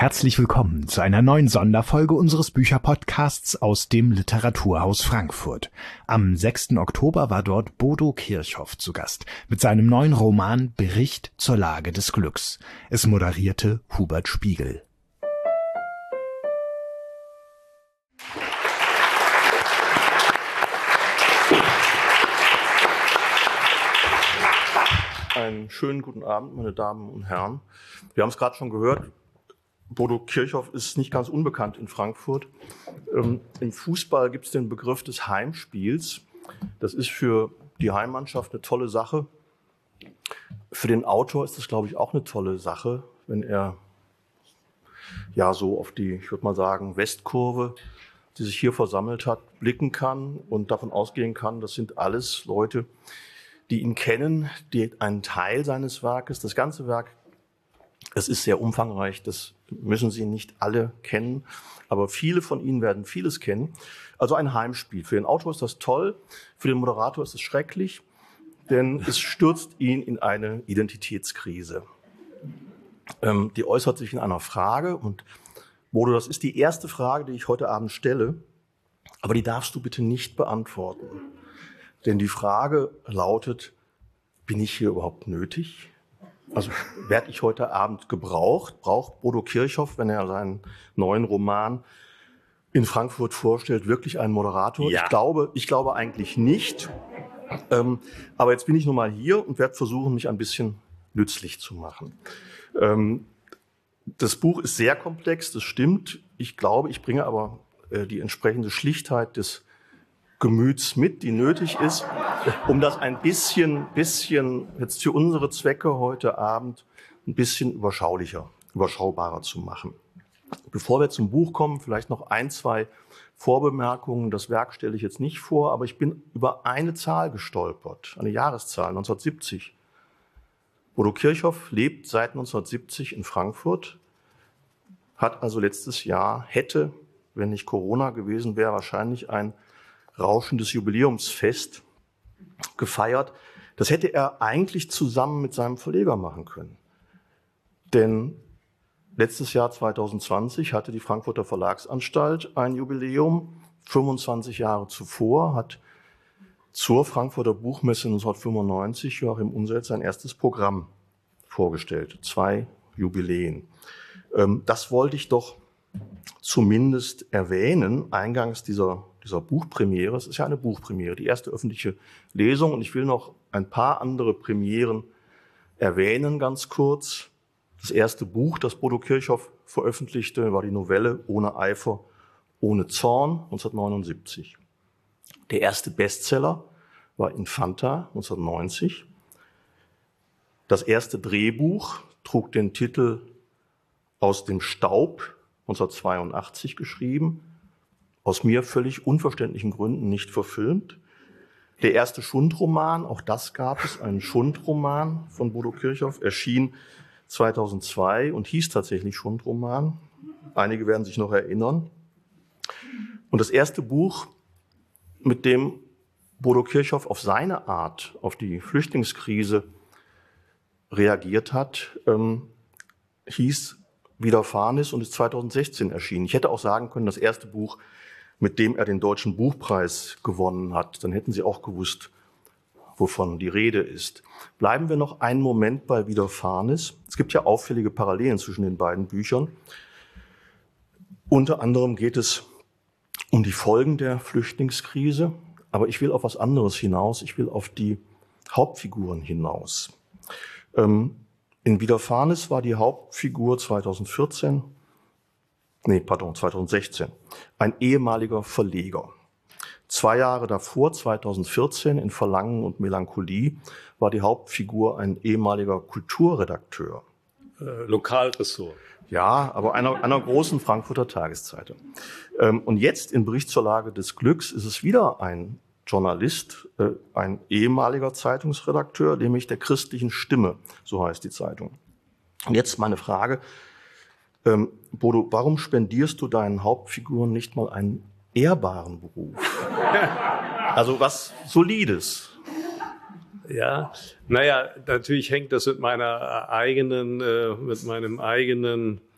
Herzlich willkommen zu einer neuen Sonderfolge unseres Bücherpodcasts aus dem Literaturhaus Frankfurt. Am 6. Oktober war dort Bodo Kirchhoff zu Gast mit seinem neuen Roman Bericht zur Lage des Glücks. Es moderierte Hubert Spiegel. Einen schönen guten Abend, meine Damen und Herren. Wir haben es gerade schon gehört, Bodo Kirchhoff ist nicht ganz unbekannt in Frankfurt. Im Fußball gibt es den Begriff des Heimspiels. Das ist für die Heimmannschaft eine tolle Sache. Für den Autor ist das, glaube ich, auch eine tolle Sache, wenn er ja so auf die, ich würde mal sagen, Westkurve, die sich hier versammelt hat, blicken kann und davon ausgehen kann, das sind alles Leute, die ihn kennen, die einen Teil seines Werkes, das ganze Werk, es ist sehr umfangreich, das müssen Sie nicht alle kennen, aber viele von Ihnen werden vieles kennen. Also ein Heimspiel. Für den Autor ist das toll, für den Moderator ist es schrecklich, denn es stürzt ihn in eine Identitätskrise. Die äußert sich in einer Frage und Bodo, das ist die erste Frage, die ich heute Abend stelle, aber die darfst du bitte nicht beantworten. Denn die Frage lautet, bin ich hier überhaupt nötig? Also werde ich heute Abend gebraucht? Braucht Bodo Kirchhoff, wenn er seinen neuen Roman in Frankfurt vorstellt, wirklich einen Moderator? Ja. Ich glaube eigentlich nicht. Aber jetzt bin ich nun mal hier und werde versuchen, mich ein bisschen nützlich zu machen. Das Buch ist sehr komplex, das stimmt. Ich glaube, ich bringe aber die entsprechende Schlichtheit des Gemüts mit, die nötig ist, um das ein bisschen jetzt für unsere Zwecke heute Abend ein bisschen überschaubarer zu machen. Bevor wir zum Buch kommen, vielleicht noch ein, zwei Vorbemerkungen. Das Werk stelle ich jetzt nicht vor, aber ich bin über eine Zahl gestolpert, eine Jahreszahl, 1970. Bodo Kirchhoff lebt seit 1970 in Frankfurt, hat also letztes Jahr, hätte, wenn nicht Corona gewesen wäre, wahrscheinlich ein rauschendes Jubiläumsfest gefeiert. Das hätte er eigentlich zusammen mit seinem Verleger machen können. Denn letztes Jahr 2020 hatte die Frankfurter Verlagsanstalt ein Jubiläum. 25 Jahre zuvor hat zur Frankfurter Buchmesse 1995 Joachim Unselt sein erstes Programm vorgestellt. 2 Jubiläen. Das wollte ich doch zumindest erwähnen, eingangs dieser Buchpremiere. Es ist ja eine Buchpremiere, die erste öffentliche Lesung. Und ich will noch ein paar andere Premieren erwähnen, ganz kurz. Das erste Buch, das Bodo Kirchhoff veröffentlichte, war die Novelle Ohne Eifer, ohne Zorn, 1979. Der erste Bestseller war Infanta, 1990. Das erste Drehbuch trug den Titel Aus dem Staub, 1982 geschrieben, aus mir völlig unverständlichen Gründen nicht verfilmt. Der erste Schundroman, auch das gab es, einen Schundroman von Bodo Kirchhoff, erschien 2002 und hieß tatsächlich Schundroman. Einige werden sich noch erinnern. Und das erste Buch, mit dem Bodo Kirchhoff auf seine Art auf die Flüchtlingskrise reagiert hat, hieß Widerfahrenes und ist 2016 erschienen. Ich hätte auch sagen können, das erste Buch, mit dem er den Deutschen Buchpreis gewonnen hat. Dann hätten Sie auch gewusst, wovon die Rede ist. Bleiben wir noch einen Moment bei Widerfahrenes. Es gibt ja auffällige Parallelen zwischen den beiden Büchern. Unter anderem geht es um die Folgen der Flüchtlingskrise. Aber ich will auf was anderes hinaus. Ich will auf die Hauptfiguren hinaus. In Widerfahrenes war die Hauptfigur 2016 ein ehemaliger Verleger. 2 Jahre davor, 2014, in Verlangen und Melancholie, war die Hauptfigur ein ehemaliger Kulturredakteur. Lokalressort. Ja, aber einer großen Frankfurter Tageszeitung. Und jetzt in Bericht zur Lage des Glücks ist es wieder ein Journalist, ein ehemaliger Zeitungsredakteur, nämlich der Christlichen Stimme, so heißt die Zeitung. Und jetzt meine Frage, Bodo, warum spendierst du deinen Hauptfiguren nicht mal einen ehrbaren Beruf? Also was Solides. Ja, naja, natürlich hängt das mit meinem eigenen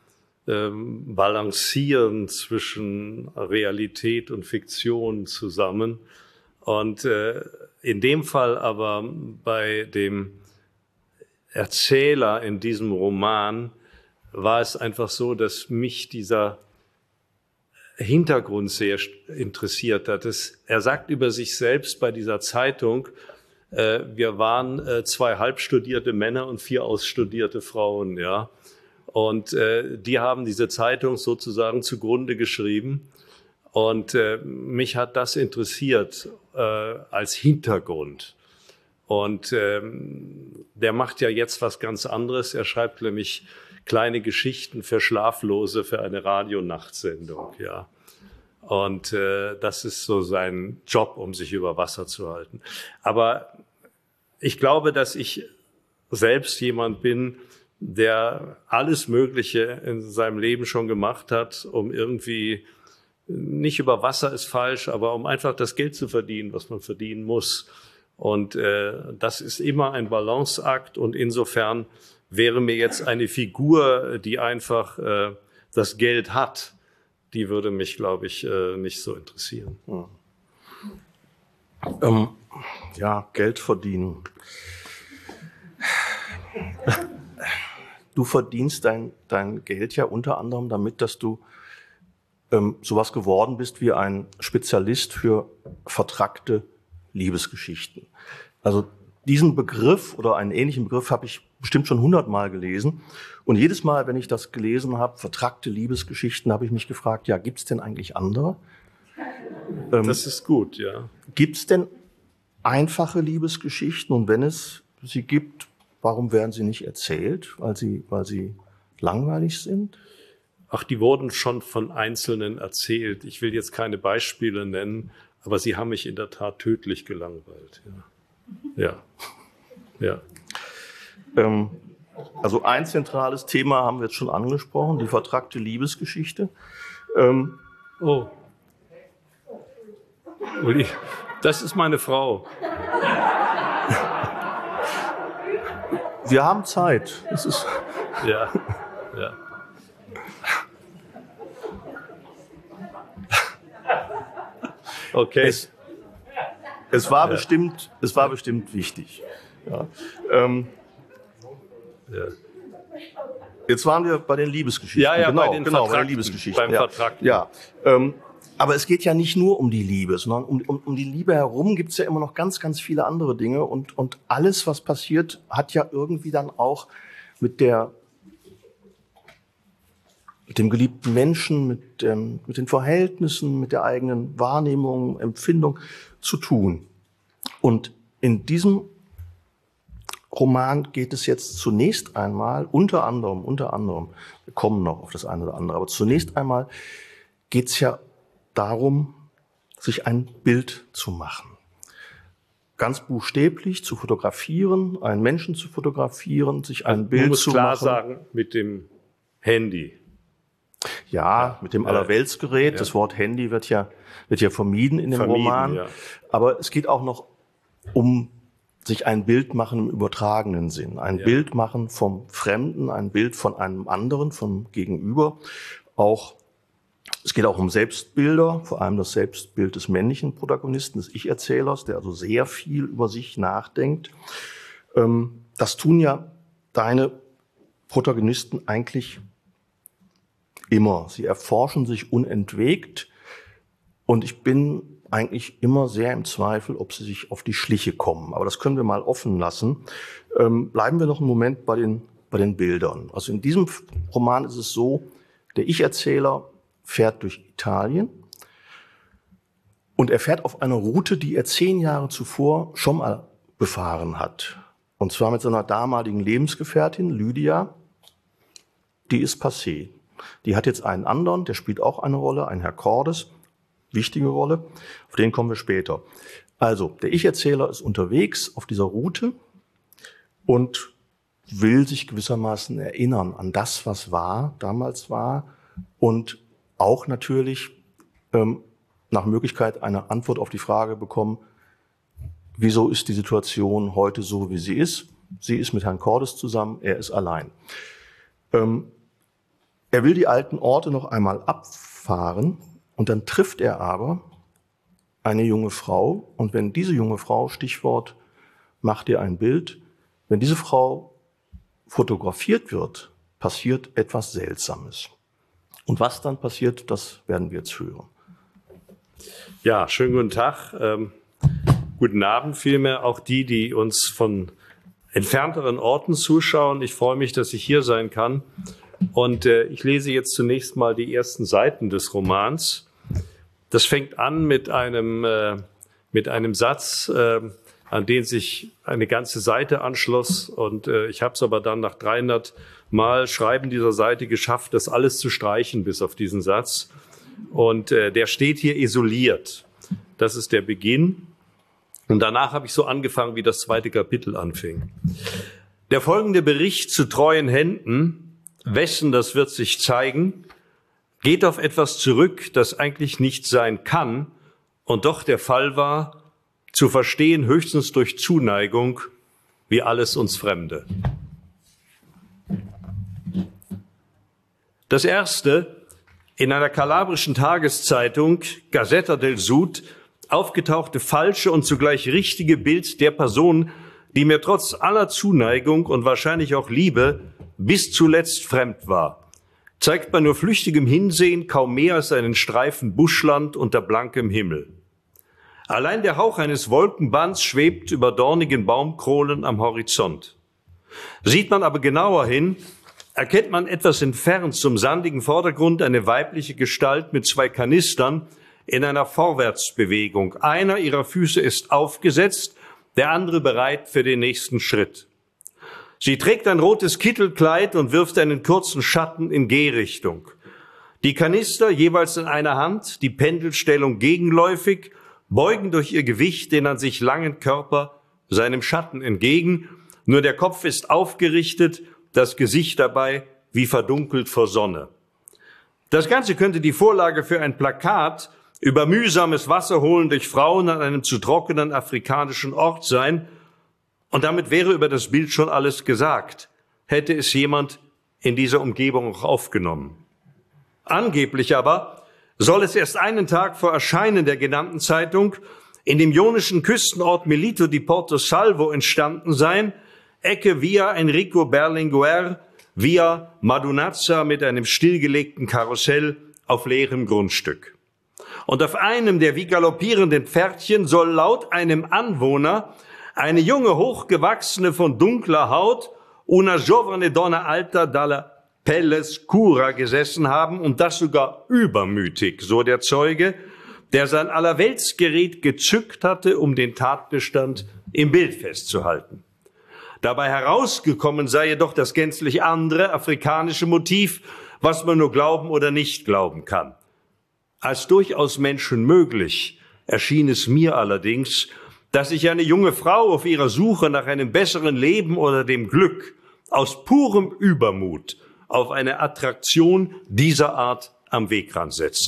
balancieren zwischen Realität und Fiktion zusammen. Und in dem Fall aber bei dem Erzähler in diesem Roman war es einfach so, dass mich dieser Hintergrund sehr interessiert hat. Er sagt über sich selbst bei dieser Zeitung, wir waren 2 halbstudierte Männer und 4 ausstudierte Frauen, ja. Und die haben diese Zeitung sozusagen zugrunde geschrieben. Und mich hat das interessiert als Hintergrund. Und der macht ja jetzt was ganz anderes. Er schreibt nämlich kleine Geschichten für Schlaflose für eine Radionachtsendung, ja. Und das ist so sein Job, um sich über Wasser zu halten. Aber ich glaube, dass ich selbst jemand bin, der alles Mögliche in seinem Leben schon gemacht hat, um irgendwie, nicht über Wasser ist falsch, aber um einfach das Geld zu verdienen, was man verdienen muss. Und das ist immer ein Balanceakt. Und insofern wäre mir jetzt eine Figur, die einfach das Geld hat, die würde mich, glaube ich, nicht so interessieren. Ja, Geld verdienen. Du verdienst dein Geld ja unter anderem damit, dass du sowas geworden bist wie ein Spezialist für vertrackte Liebesgeschichten. Also diesen Begriff oder einen ähnlichen Begriff habe ich bestimmt schon 100-mal gelesen. Und jedes Mal, wenn ich das gelesen habe, vertrackte Liebesgeschichten, habe ich mich gefragt, ja, gibt's denn eigentlich andere? Das ist gut, ja. Gibt's denn einfache Liebesgeschichten? Und wenn es sie gibt, warum werden sie nicht erzählt? Weil sie langweilig sind? Ach, die wurden schon von Einzelnen erzählt. Ich will jetzt keine Beispiele nennen, aber sie haben mich in der Tat tödlich gelangweilt. Ja. Also ein zentrales Thema haben wir jetzt schon angesprochen, die vertrackte Liebesgeschichte. Oh. Uli, das ist meine Frau. Wir haben Zeit. Es ist Ja. Okay. Es war bestimmt wichtig. Ja. Ja. Jetzt waren wir bei den Liebesgeschichten. Ja, genau, bei den bei den Liebesgeschichten. Beim Vertragten. Ja. Aber es geht ja nicht nur um die Liebe, sondern um die Liebe herum gibt es ja immer noch ganz, ganz viele andere Dinge. Und alles, was passiert, hat ja irgendwie dann auch mit dem geliebten Menschen, mit den Verhältnissen, mit der eigenen Wahrnehmung, Empfindung zu tun. Und in diesem Roman geht es jetzt zunächst einmal, unter anderem, wir kommen noch auf das eine oder andere, aber zunächst einmal geht es ja darum, sich ein Bild zu machen. Ganz buchstäblich zu fotografieren, einen Menschen zu fotografieren, sich ein Bild zu machen. Man muss klar sagen, mit dem Handy. Ja, mit dem Allerweltsgerät. Ja. Das Wort Handy wird ja vermieden in dem Roman. Ja. Aber es geht auch noch um sich ein Bild machen im übertragenen Sinn. Ein Bild machen vom Fremden, ein Bild von einem anderen, vom Gegenüber. Es geht auch um Selbstbilder, vor allem das Selbstbild des männlichen Protagonisten, des Ich-Erzählers, der also sehr viel über sich nachdenkt. Das tun ja deine Protagonisten eigentlich immer. Sie erforschen sich unentwegt und ich bin eigentlich immer sehr im Zweifel, ob sie sich auf die Schliche kommen. Aber das können wir mal offen lassen. Bleiben wir noch einen Moment bei den Bildern. Also in diesem Roman ist es so, der Ich-Erzähler fährt durch Italien und er fährt auf eine Route, die er 10 Jahre zuvor schon mal befahren hat. Und zwar mit seiner damaligen Lebensgefährtin Lydia. Die ist passé. Die hat jetzt einen anderen, der spielt auch eine Rolle, ein Herr Cordes. Wichtige Rolle, auf den kommen wir später. Also, der Ich-Erzähler ist unterwegs auf dieser Route und will sich gewissermaßen erinnern an das, was damals war und auch natürlich nach Möglichkeit eine Antwort auf die Frage bekommen, wieso ist die Situation heute so, wie sie ist? Sie ist mit Herrn Cordes zusammen, er ist allein. Er will die alten Orte noch einmal abfahren und dann trifft er aber eine junge Frau. Und wenn diese junge Frau, Stichwort, mach dir ein Bild, wenn diese Frau fotografiert wird, passiert etwas Seltsames. Und was dann passiert, das werden wir jetzt hören. Ja, schönen guten Tag. Guten Abend vielmehr auch die uns von entfernteren Orten zuschauen. Ich freue mich, dass ich hier sein kann. Und ich lese jetzt zunächst mal die ersten Seiten des Romans. Das fängt an mit einem Satz, an den sich eine ganze Seite anschloss. Und ich habe es aber dann nach 300 Mal Schreiben dieser Seite geschafft, das alles zu streichen bis auf diesen Satz. Und der steht hier isoliert. Das ist der Beginn. Und danach habe ich so angefangen, wie das zweite Kapitel anfing. Der folgende Bericht zu treuen Händen, wessen das wird sich zeigen, geht auf etwas zurück, das eigentlich nicht sein kann und doch der Fall war, zu verstehen höchstens durch Zuneigung, wie alles uns Fremde. Das erste, in einer kalabrischen Tageszeitung, Gazzetta del Sud, aufgetauchte falsche und zugleich richtige Bild der Person, die mir trotz aller Zuneigung und wahrscheinlich auch Liebe bis zuletzt fremd war, zeigt bei nur flüchtigem Hinsehen kaum mehr als einen Streifen Buschland unter blankem Himmel. Allein der Hauch eines Wolkenbands schwebt über dornigen Baumkronen am Horizont. Sieht man aber genauer hin, erkennt man etwas entfernt zum sandigen Vordergrund eine weibliche Gestalt mit 2 Kanistern in einer Vorwärtsbewegung. Einer ihrer Füße ist aufgesetzt, der andere bereit für den nächsten Schritt. Sie trägt ein rotes Kittelkleid und wirft einen kurzen Schatten in Gehrichtung. Die Kanister jeweils in einer Hand, die Pendelstellung gegenläufig, beugen durch ihr Gewicht den an sich langen Körper seinem Schatten entgegen. Nur der Kopf ist aufgerichtet, das Gesicht dabei wie verdunkelt vor Sonne. Das Ganze könnte die Vorlage für ein Plakat über mühsames Wasserholen durch Frauen an einem zu trockenen afrikanischen Ort sein. Und damit wäre über das Bild schon alles gesagt, hätte es jemand in dieser Umgebung auch aufgenommen. Angeblich aber soll es erst einen Tag vor Erscheinen der genannten Zeitung in dem ionischen Küstenort Melito di Porto Salvo entstanden sein, Ecke Via Enrico Berlinguer, Via Madunazza mit einem stillgelegten Karussell auf leerem Grundstück. Und auf einem der wie galoppierenden Pferdchen soll laut einem Anwohner eine junge, hochgewachsene, von dunkler Haut, una giovane donna alta dalla pelle scura gesessen haben und das sogar übermütig, so der Zeuge, der sein Allerweltsgerät gezückt hatte, um den Tatbestand im Bild festzuhalten. Dabei herausgekommen sei jedoch das gänzlich andere afrikanische Motiv, was man nur glauben oder nicht glauben kann. Als durchaus menschenmöglich erschien es mir allerdings, dass sich eine junge Frau auf ihrer Suche nach einem besseren Leben oder dem Glück aus purem Übermut auf eine Attraktion dieser Art am Wegrand setzt.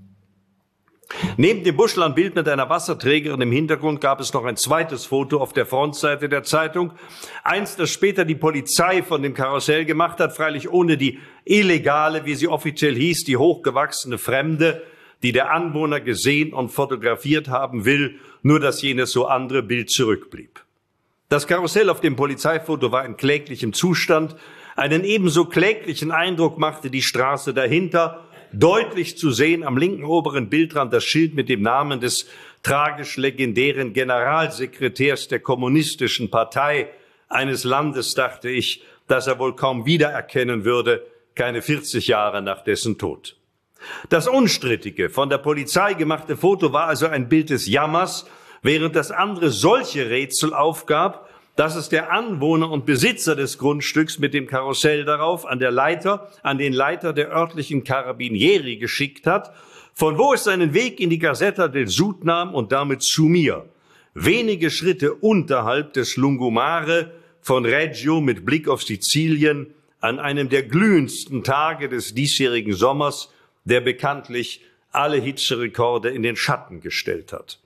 Neben dem Buschlandbild mit einer Wasserträgerin im Hintergrund gab es noch ein zweites Foto auf der Frontseite der Zeitung. Eins, das später die Polizei von dem Karussell gemacht hat, freilich ohne die illegale, wie sie offiziell hieß, die hochgewachsene Fremde, die der Anwohner gesehen und fotografiert haben will, nur dass jenes so andere Bild zurückblieb. Das Karussell auf dem Polizeifoto war in kläglichem Zustand. Einen ebenso kläglichen Eindruck machte die Straße dahinter. Deutlich zu sehen am linken oberen Bildrand das Schild mit dem Namen des tragisch legendären Generalsekretärs der Kommunistischen Partei eines Landes, dachte ich, das er wohl kaum wiedererkennen würde, keine 40 Jahre nach dessen Tod. Das unstrittige, von der Polizei gemachte Foto war also ein Bild des Jammers, während das andere solche Rätsel aufgab, dass es der Anwohner und Besitzer des Grundstücks mit dem Karussell darauf an den Leiter der örtlichen Carabinieri geschickt hat, von wo es seinen Weg in die Gazzetta del Sud nahm und damit zu mir, wenige Schritte unterhalb des Lungomare von Reggio mit Blick auf Sizilien, an einem der glühendsten Tage des diesjährigen Sommers, der bekanntlich alle Hitzerekorde in den Schatten gestellt hat.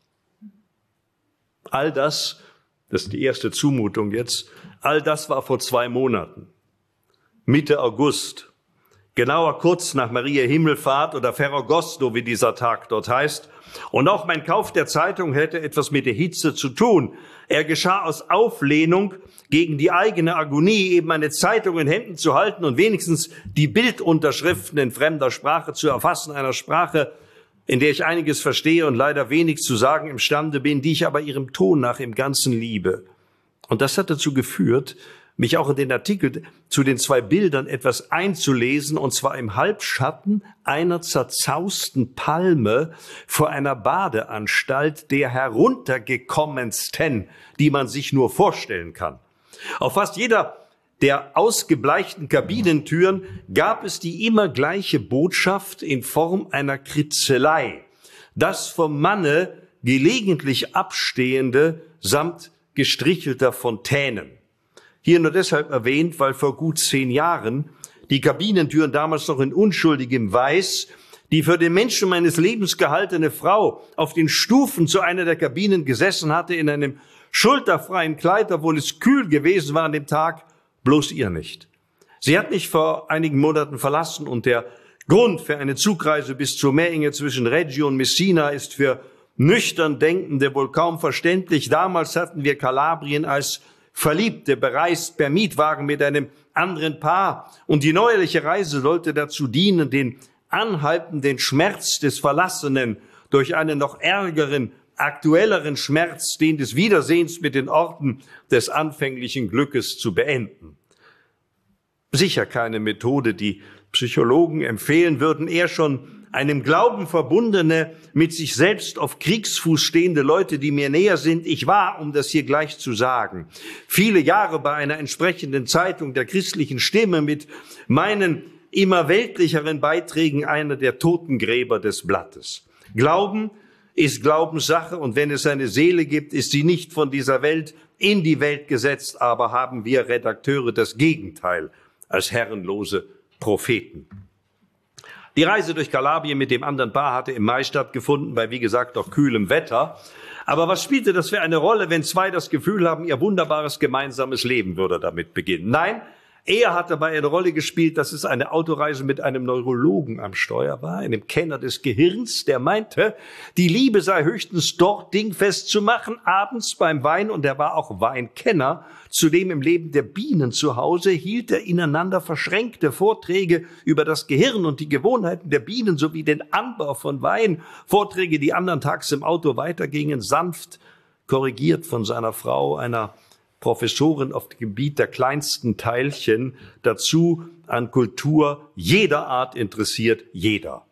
All das ist die erste Zumutung jetzt, all das war vor 2 Monaten. Mitte August. genauer kurz nach Maria Himmelfahrt oder Ferragosto, wie dieser Tag dort heißt. Und auch mein Kauf der Zeitung hätte etwas mit der Hitze zu tun. Er geschah aus Auflehnung gegen die eigene Agonie, eben eine Zeitung in Händen zu halten und wenigstens die Bildunterschriften in fremder Sprache zu erfassen, einer Sprache, in der ich einiges verstehe und leider wenig zu sagen imstande bin, die ich aber ihrem Ton nach im Ganzen liebe. Und das hat dazu geführt, mich auch in den Artikel zu den 2 Bildern etwas einzulesen, und zwar im Halbschatten einer zerzausten Palme vor einer Badeanstalt der heruntergekommensten, die man sich nur vorstellen kann. Auf fast jeder der ausgebleichten Kabinentüren gab es die immer gleiche Botschaft in Form einer Kritzelei, das vom Manne gelegentlich abstehende samt gestrichelter Fontänen. Hier nur deshalb erwähnt, weil vor gut 10 Jahren die Kabinentüren damals noch in unschuldigem Weiß die für den Menschen meines Lebens gehaltene Frau auf den Stufen zu einer der Kabinen gesessen hatte, in einem schulterfreien Kleid, obwohl es kühl gewesen war an dem Tag, bloß ihr nicht. Sie hat mich vor einigen Monaten verlassen und der Grund für eine Zugreise bis zur Meerenge zwischen Reggio und Messina ist für nüchtern Denkende wohl kaum verständlich. Damals hatten wir Kalabrien als Verliebte bereist per Mietwagen mit einem anderen Paar. Und die neuerliche Reise sollte dazu dienen, den anhaltenden Schmerz des Verlassenen durch einen noch ärgeren, aktuelleren Schmerz, den des Wiedersehens mit den Orten des anfänglichen Glückes zu beenden. Sicher keine Methode, die Psychologen empfehlen würden, eher schon einem Glauben verbundene, mit sich selbst auf Kriegsfuß stehende Leute, die mir näher sind. Ich war, um das hier gleich zu sagen, viele Jahre bei einer entsprechenden Zeitung der christlichen Stimme mit meinen immer weltlicheren Beiträgen einer der Totengräber des Blattes. Glauben ist Glaubenssache, und wenn es eine Seele gibt, ist sie nicht von dieser Welt in die Welt gesetzt, aber haben wir Redakteure das Gegenteil als herrenlose Propheten. Die Reise durch Kalabrien mit dem anderen Paar hatte im Mai stattgefunden, bei, wie gesagt, noch kühlem Wetter. Aber was spielte das für eine Rolle, wenn 2 das Gefühl haben, ihr wunderbares gemeinsames Leben würde damit beginnen? Nein, eher hat dabei eine Rolle gespielt, dass es eine Autoreise mit einem Neurologen am Steuer war, einem Kenner des Gehirns, der meinte, die Liebe sei höchstens dort dingfest zu machen, abends beim Wein, und er war auch Weinkenner. Zudem im Leben der Bienen zu Hause hielt er ineinander verschränkte Vorträge über das Gehirn und die Gewohnheiten der Bienen sowie den Anbau von Wein. Vorträge, die andern Tags im Auto weitergingen, sanft korrigiert von seiner Frau, einer Professorin auf dem Gebiet der kleinsten Teilchen, dazu an Kultur jeder Art interessiert, jeder.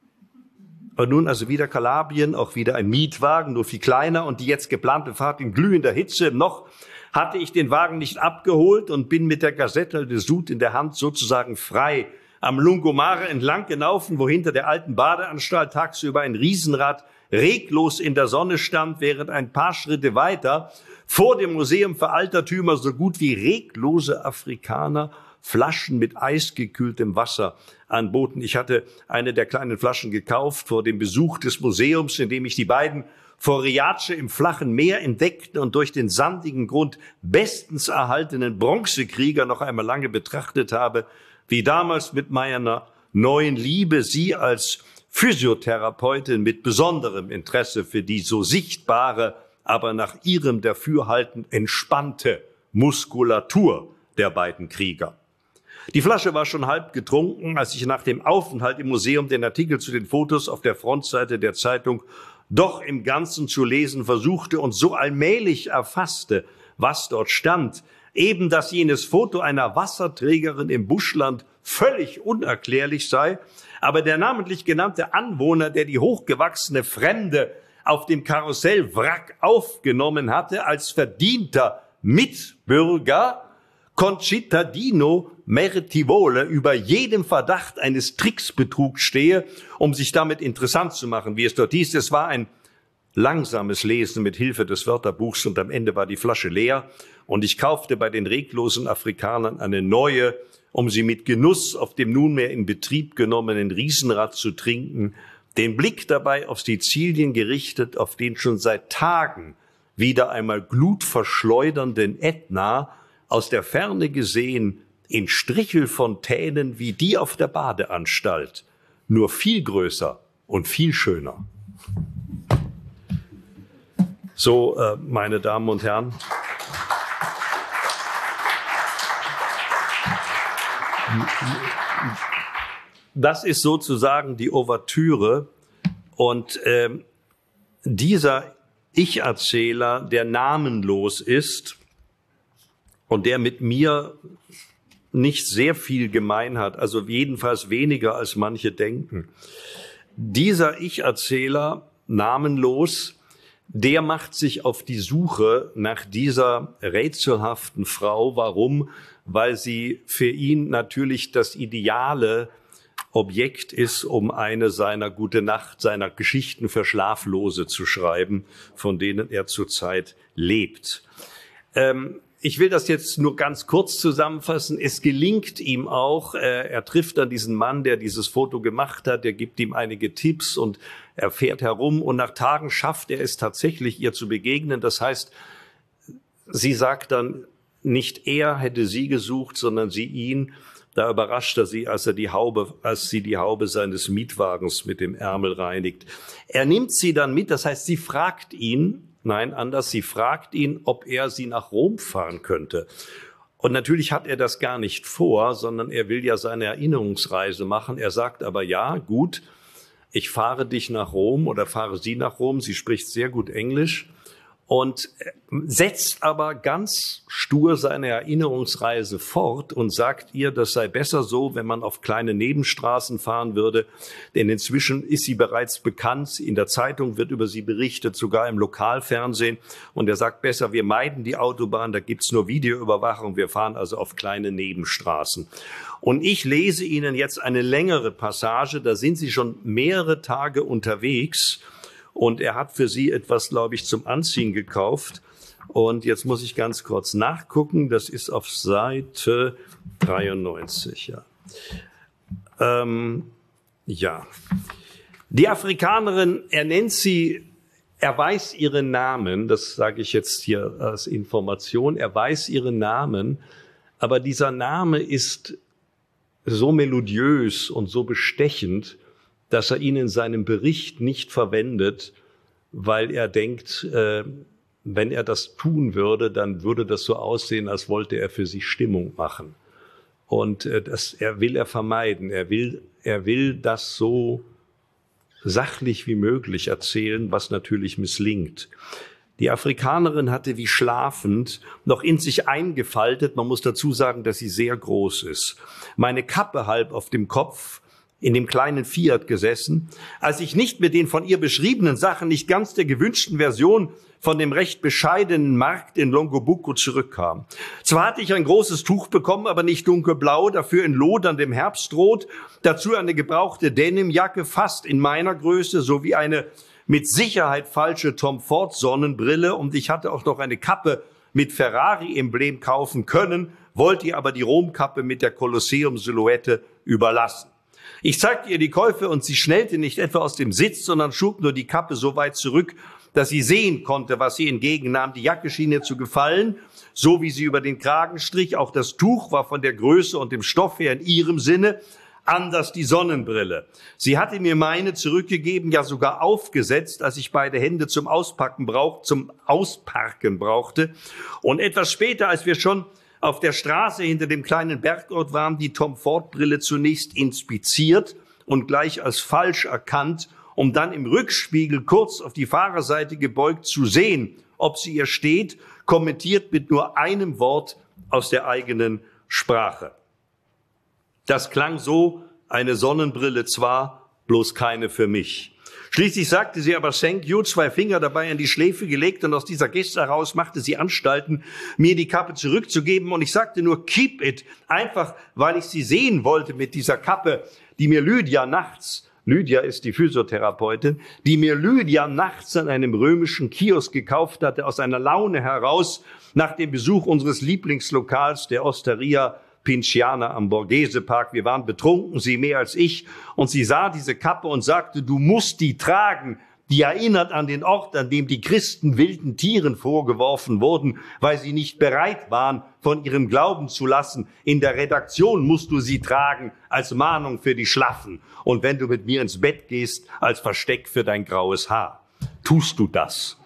Und nun also wieder Kalabrien, auch wieder ein Mietwagen, nur viel kleiner, und die jetzt geplante Fahrt in glühender Hitze. Noch hatte ich den Wagen nicht abgeholt und bin mit der Gazzetta del Sud in der Hand sozusagen frei am Lungomare entlang gelaufen, wo hinter der alten Badeanstalt tagsüber ein Riesenrad reglos in der Sonne stand, während ein paar Schritte weiter vor dem Museum für Altertümer so gut wie reglose Afrikaner Flaschen mit eisgekühltem Wasser anboten. Ich hatte eine der kleinen Flaschen gekauft vor dem Besuch des Museums, in dem ich die beiden Foriace im flachen Meer entdeckten und durch den sandigen Grund bestens erhaltenen Bronzekrieger noch einmal lange betrachtet habe, wie damals mit meiner neuen Liebe, sie als Physiotherapeutin mit besonderem Interesse für die so sichtbare, aber nach ihrem Dafürhalten entspannte Muskulatur der beiden Krieger. Die Flasche war schon halb getrunken, als ich nach dem Aufenthalt im Museum den Artikel zu den Fotos auf der Frontseite der Zeitung doch im Ganzen zu lesen versuchte und so allmählich erfasste, was dort stand. Eben, dass jenes Foto einer Wasserträgerin im Buschland völlig unerklärlich sei, aber der namentlich genannte Anwohner, der die hochgewachsene Fremde auf dem Karussellwrack aufgenommen hatte, als verdienter Mitbürger, Concittadino Meritevole, über jedem Verdacht eines Tricksbetrugs stehe, um sich damit interessant zu machen, wie es dort hieß. Es war ein langsames Lesen mit Hilfe des Wörterbuchs und am Ende war die Flasche leer und ich kaufte bei den reglosen Afrikanern eine neue, um sie mit Genuss auf dem nunmehr in Betrieb genommenen Riesenrad zu trinken, den Blick dabei auf Sizilien gerichtet, auf den schon seit Tagen wieder einmal glutverschleudernden Ätna, aus der Ferne gesehen in Strichelfontänen wie die auf der Badeanstalt, nur viel größer und viel schöner. So, meine Damen und Herren, das ist sozusagen die Ouvertüre. Und dieser Ich-Erzähler, der namenlos ist und der mit mir nicht sehr viel gemein hat, also jedenfalls weniger als manche denken. Dieser Ich-Erzähler, namenlos, der macht sich auf die Suche nach dieser rätselhaften Frau. Warum? Weil sie für ihn natürlich das ideale Objekt ist, um eine seiner Gute Nacht, seiner Geschichten für Schlaflose zu schreiben, von denen er zurzeit lebt. Ich will das jetzt nur ganz kurz zusammenfassen. Es gelingt ihm auch, er trifft dann diesen Mann, der dieses Foto gemacht hat, der gibt ihm einige Tipps und er fährt herum und nach Tagen schafft er es tatsächlich, ihr zu begegnen. Das heißt, sie sagt dann, nicht er hätte sie gesucht, sondern sie ihn. Da überrascht er sie, als sie die Haube seines Mietwagens mit dem Ärmel reinigt. Er nimmt sie dann mit, das heißt, sie fragt ihn, sie fragt ihn, ob er sie nach Rom fahren könnte. Und natürlich hat er das gar nicht vor, sondern er will ja seine Erinnerungsreise machen. Er sagt aber, ja, gut, ich fahre dich nach Rom oder fahre sie nach Rom. Sie spricht sehr gut Englisch und setzt aber ganz stur seine Erinnerungsreise fort und sagt ihr, das sei besser so, wenn man auf kleine Nebenstraßen fahren würde, denn inzwischen ist sie bereits bekannt, in der Zeitung wird über sie berichtet, sogar im Lokalfernsehen, und er sagt besser, wir meiden die Autobahn, da gibt's nur Videoüberwachung, wir fahren also auf kleine Nebenstraßen. Und ich lese Ihnen jetzt eine längere Passage, da sind Sie schon mehrere Tage unterwegs, und er hat für sie etwas, glaube ich, zum Anziehen gekauft. Und jetzt muss ich ganz kurz nachgucken. Das ist auf Seite 93. Ja. Die Afrikanerin, er weiß ihren Namen. Das sage ich jetzt hier als Information. Er weiß ihren Namen. Aber dieser Name ist so melodiös und so bestechend, dass er ihn in seinem Bericht nicht verwendet, weil er denkt, wenn er das tun würde, dann würde das so aussehen, als wollte er für sie Stimmung machen. Und das will er vermeiden. Er will das so sachlich wie möglich erzählen, was natürlich misslingt. Die Afrikanerin hatte wie schlafend noch in sich eingefaltet. Man muss dazu sagen, dass sie sehr groß ist. Meine Kappe halb auf dem Kopf, in dem kleinen Fiat gesessen, als ich nicht mit den von ihr beschriebenen Sachen nicht ganz der gewünschten Version von dem recht bescheidenen Markt in Longobucco zurückkam. Zwar hatte ich ein großes Tuch bekommen, aber nicht dunkelblau, dafür in loderndem Herbstrot, dazu eine gebrauchte Denimjacke, fast in meiner Größe, sowie eine mit Sicherheit falsche Tom Ford Sonnenbrille, und ich hatte auch noch eine Kappe mit Ferrari-Emblem kaufen können, wollte ihr aber die Romkappe mit der Kolosseum-Silhouette überlassen. Ich zeigte ihr die Käufe und sie schnellte nicht etwa aus dem Sitz, sondern schob nur die Kappe so weit zurück, dass sie sehen konnte, was sie entgegennahm. Die Jacke schien ihr zu gefallen, so wie sie über den Kragen strich. Auch das Tuch war von der Größe und dem Stoff her in ihrem Sinne, anders die Sonnenbrille. Sie hatte mir meine zurückgegeben, ja sogar aufgesetzt, als ich beide Hände zum Ausparken brauchte. Und etwas später, als wir schon auf der Straße hinter dem kleinen Bergort waren, die Tom Ford Brille zunächst inspiziert und gleich als falsch erkannt, um dann im Rückspiegel kurz auf die Fahrerseite gebeugt zu sehen, ob sie ihr steht, kommentiert mit nur einem Wort aus der eigenen Sprache. Das klang so, eine Sonnenbrille zwar, bloß keine für mich. Schließlich sagte sie aber thank you, 2 Finger dabei an die Schläfe gelegt, und aus dieser Geste heraus machte sie Anstalten, mir die Kappe zurückzugeben, und ich sagte nur keep it, einfach weil ich sie sehen wollte mit dieser Kappe, die mir Lydia ist die Physiotherapeutin, die mir Lydia nachts an einem römischen Kiosk gekauft hatte, aus einer Laune heraus, nach dem Besuch unseres Lieblingslokals, der Osteria Pinciana am Borghese Park. Wir waren betrunken, sie mehr als ich, und sie sah diese Kappe und sagte, du musst die tragen, die erinnert an den Ort, an dem die Christen wilden Tieren vorgeworfen wurden, weil sie nicht bereit waren, von ihrem Glauben zu lassen. In der Redaktion musst du sie tragen als Mahnung für die Schlaffen und wenn du mit mir ins Bett gehst, als Versteck für dein graues Haar. Tust du das?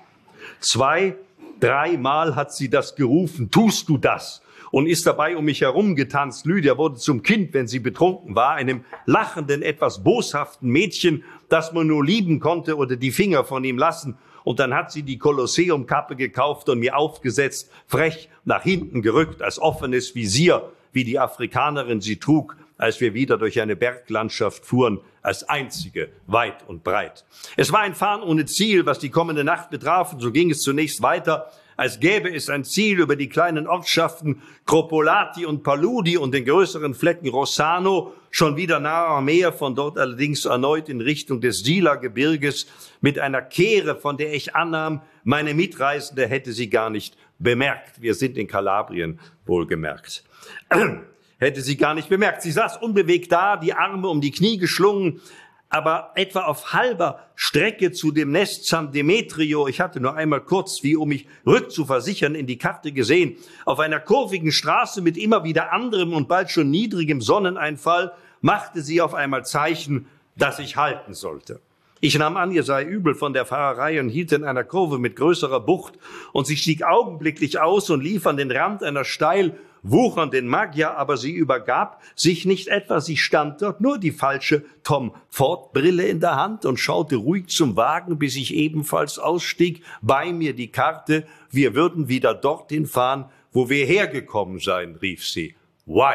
2, 3 Mal hat sie das gerufen, tust du das? Und ist dabei um mich herum getanzt. Lydia wurde zum Kind, wenn sie betrunken war, einem lachenden, etwas boshaften Mädchen, das man nur lieben konnte oder die Finger von ihm lassen. Und dann hat sie die Kolosseumkappe gekauft und mir aufgesetzt, frech nach hinten gerückt, als offenes Visier, wie die Afrikanerin sie trug, als wir wieder durch eine Berglandschaft fuhren, als einzige, weit und breit. Es war ein Fahren ohne Ziel, was die kommende Nacht betraf. Und so ging es zunächst weiter, als gäbe es ein Ziel über die kleinen Ortschaften Kropolati und Paludi und den größeren Flecken Rossano, schon wieder nahe am Meer, von dort allerdings erneut in Richtung des Sila-Gebirges, mit einer Kehre, von der ich annahm, meine Mitreisende hätte sie gar nicht bemerkt. Wir sind in Kalabrien, wohlgemerkt. Hätte sie gar nicht bemerkt. Sie saß unbewegt da, die Arme um die Knie geschlungen, aber etwa auf halber Strecke zu dem Nest San Demetrio, ich hatte nur einmal kurz, wie um mich rückzuversichern, in die Karte gesehen, auf einer kurvigen Straße mit immer wieder anderem und bald schon niedrigem Sonneneinfall, machte sie auf einmal Zeichen, dass ich halten sollte. Ich nahm an, ihr sei übel von der Fahrerei und hielt in einer Kurve mit größerer Bucht, und sie stieg augenblicklich aus und lief an den Rand einer steil wuchernden Maggia, aber sie übergab sich nicht etwa, sie stand dort, nur die falsche Tom Ford Brille in der Hand und schaute ruhig zum Wagen, bis ich ebenfalls ausstieg, bei mir die Karte, wir würden wieder dorthin fahren, wo wir hergekommen seien, rief sie. Why?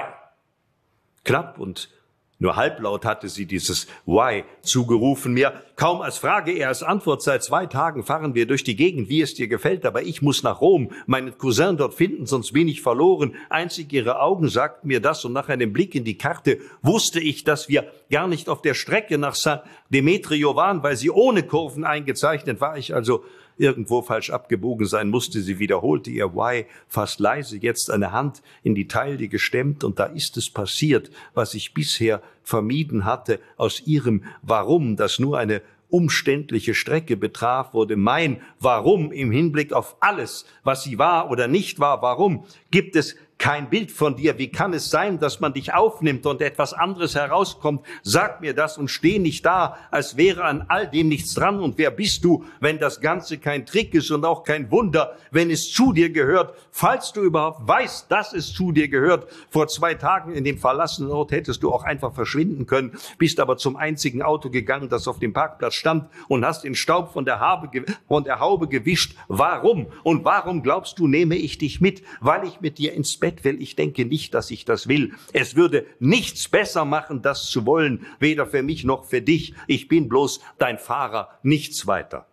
Knapp und nur halblaut hatte sie dieses Why zugerufen mir, kaum als Frage, eher als Antwort. Seit 2 Tagen fahren wir durch die Gegend, wie es dir gefällt, aber ich muss nach Rom, meinen Cousin dort finden, sonst bin ich verloren. Einzig ihre Augen sagten mir das, und nach einem Blick in die Karte wusste ich, dass wir gar nicht auf der Strecke nach San Demetrio waren, weil sie ohne Kurven eingezeichnet war. Ich also irgendwo falsch abgebogen sein musste. Sie wiederholte ihr Why fast leise, jetzt eine Hand in die Taille gestemmt, und da ist es passiert, was ich bisher vermieden hatte. Aus ihrem Warum, das nur eine umständliche Strecke betraf, wurde mein Warum im Hinblick auf alles, was sie war oder nicht war. Warum gibt es kein Bild von dir? Wie kann es sein, dass man dich aufnimmt und etwas anderes herauskommt? Sag mir das und steh nicht da, als wäre an all dem nichts dran. Und wer bist du, wenn das Ganze kein Trick ist und auch kein Wunder, wenn es zu dir gehört? Falls du überhaupt weißt, dass es zu dir gehört. Vor 2 Tagen in dem verlassenen Ort hättest du auch einfach verschwinden können, bist aber zum einzigen Auto gegangen, das auf dem Parkplatz stand, und hast den Staub von der Haube gewischt. Warum? Und warum glaubst du, nehme ich dich mit? Weil ich mit dir ins Bett will? Ich denke nicht, dass ich das will. Es würde nichts besser machen, das zu wollen, weder für mich noch für dich. Ich bin bloß dein Fahrer, nichts weiter.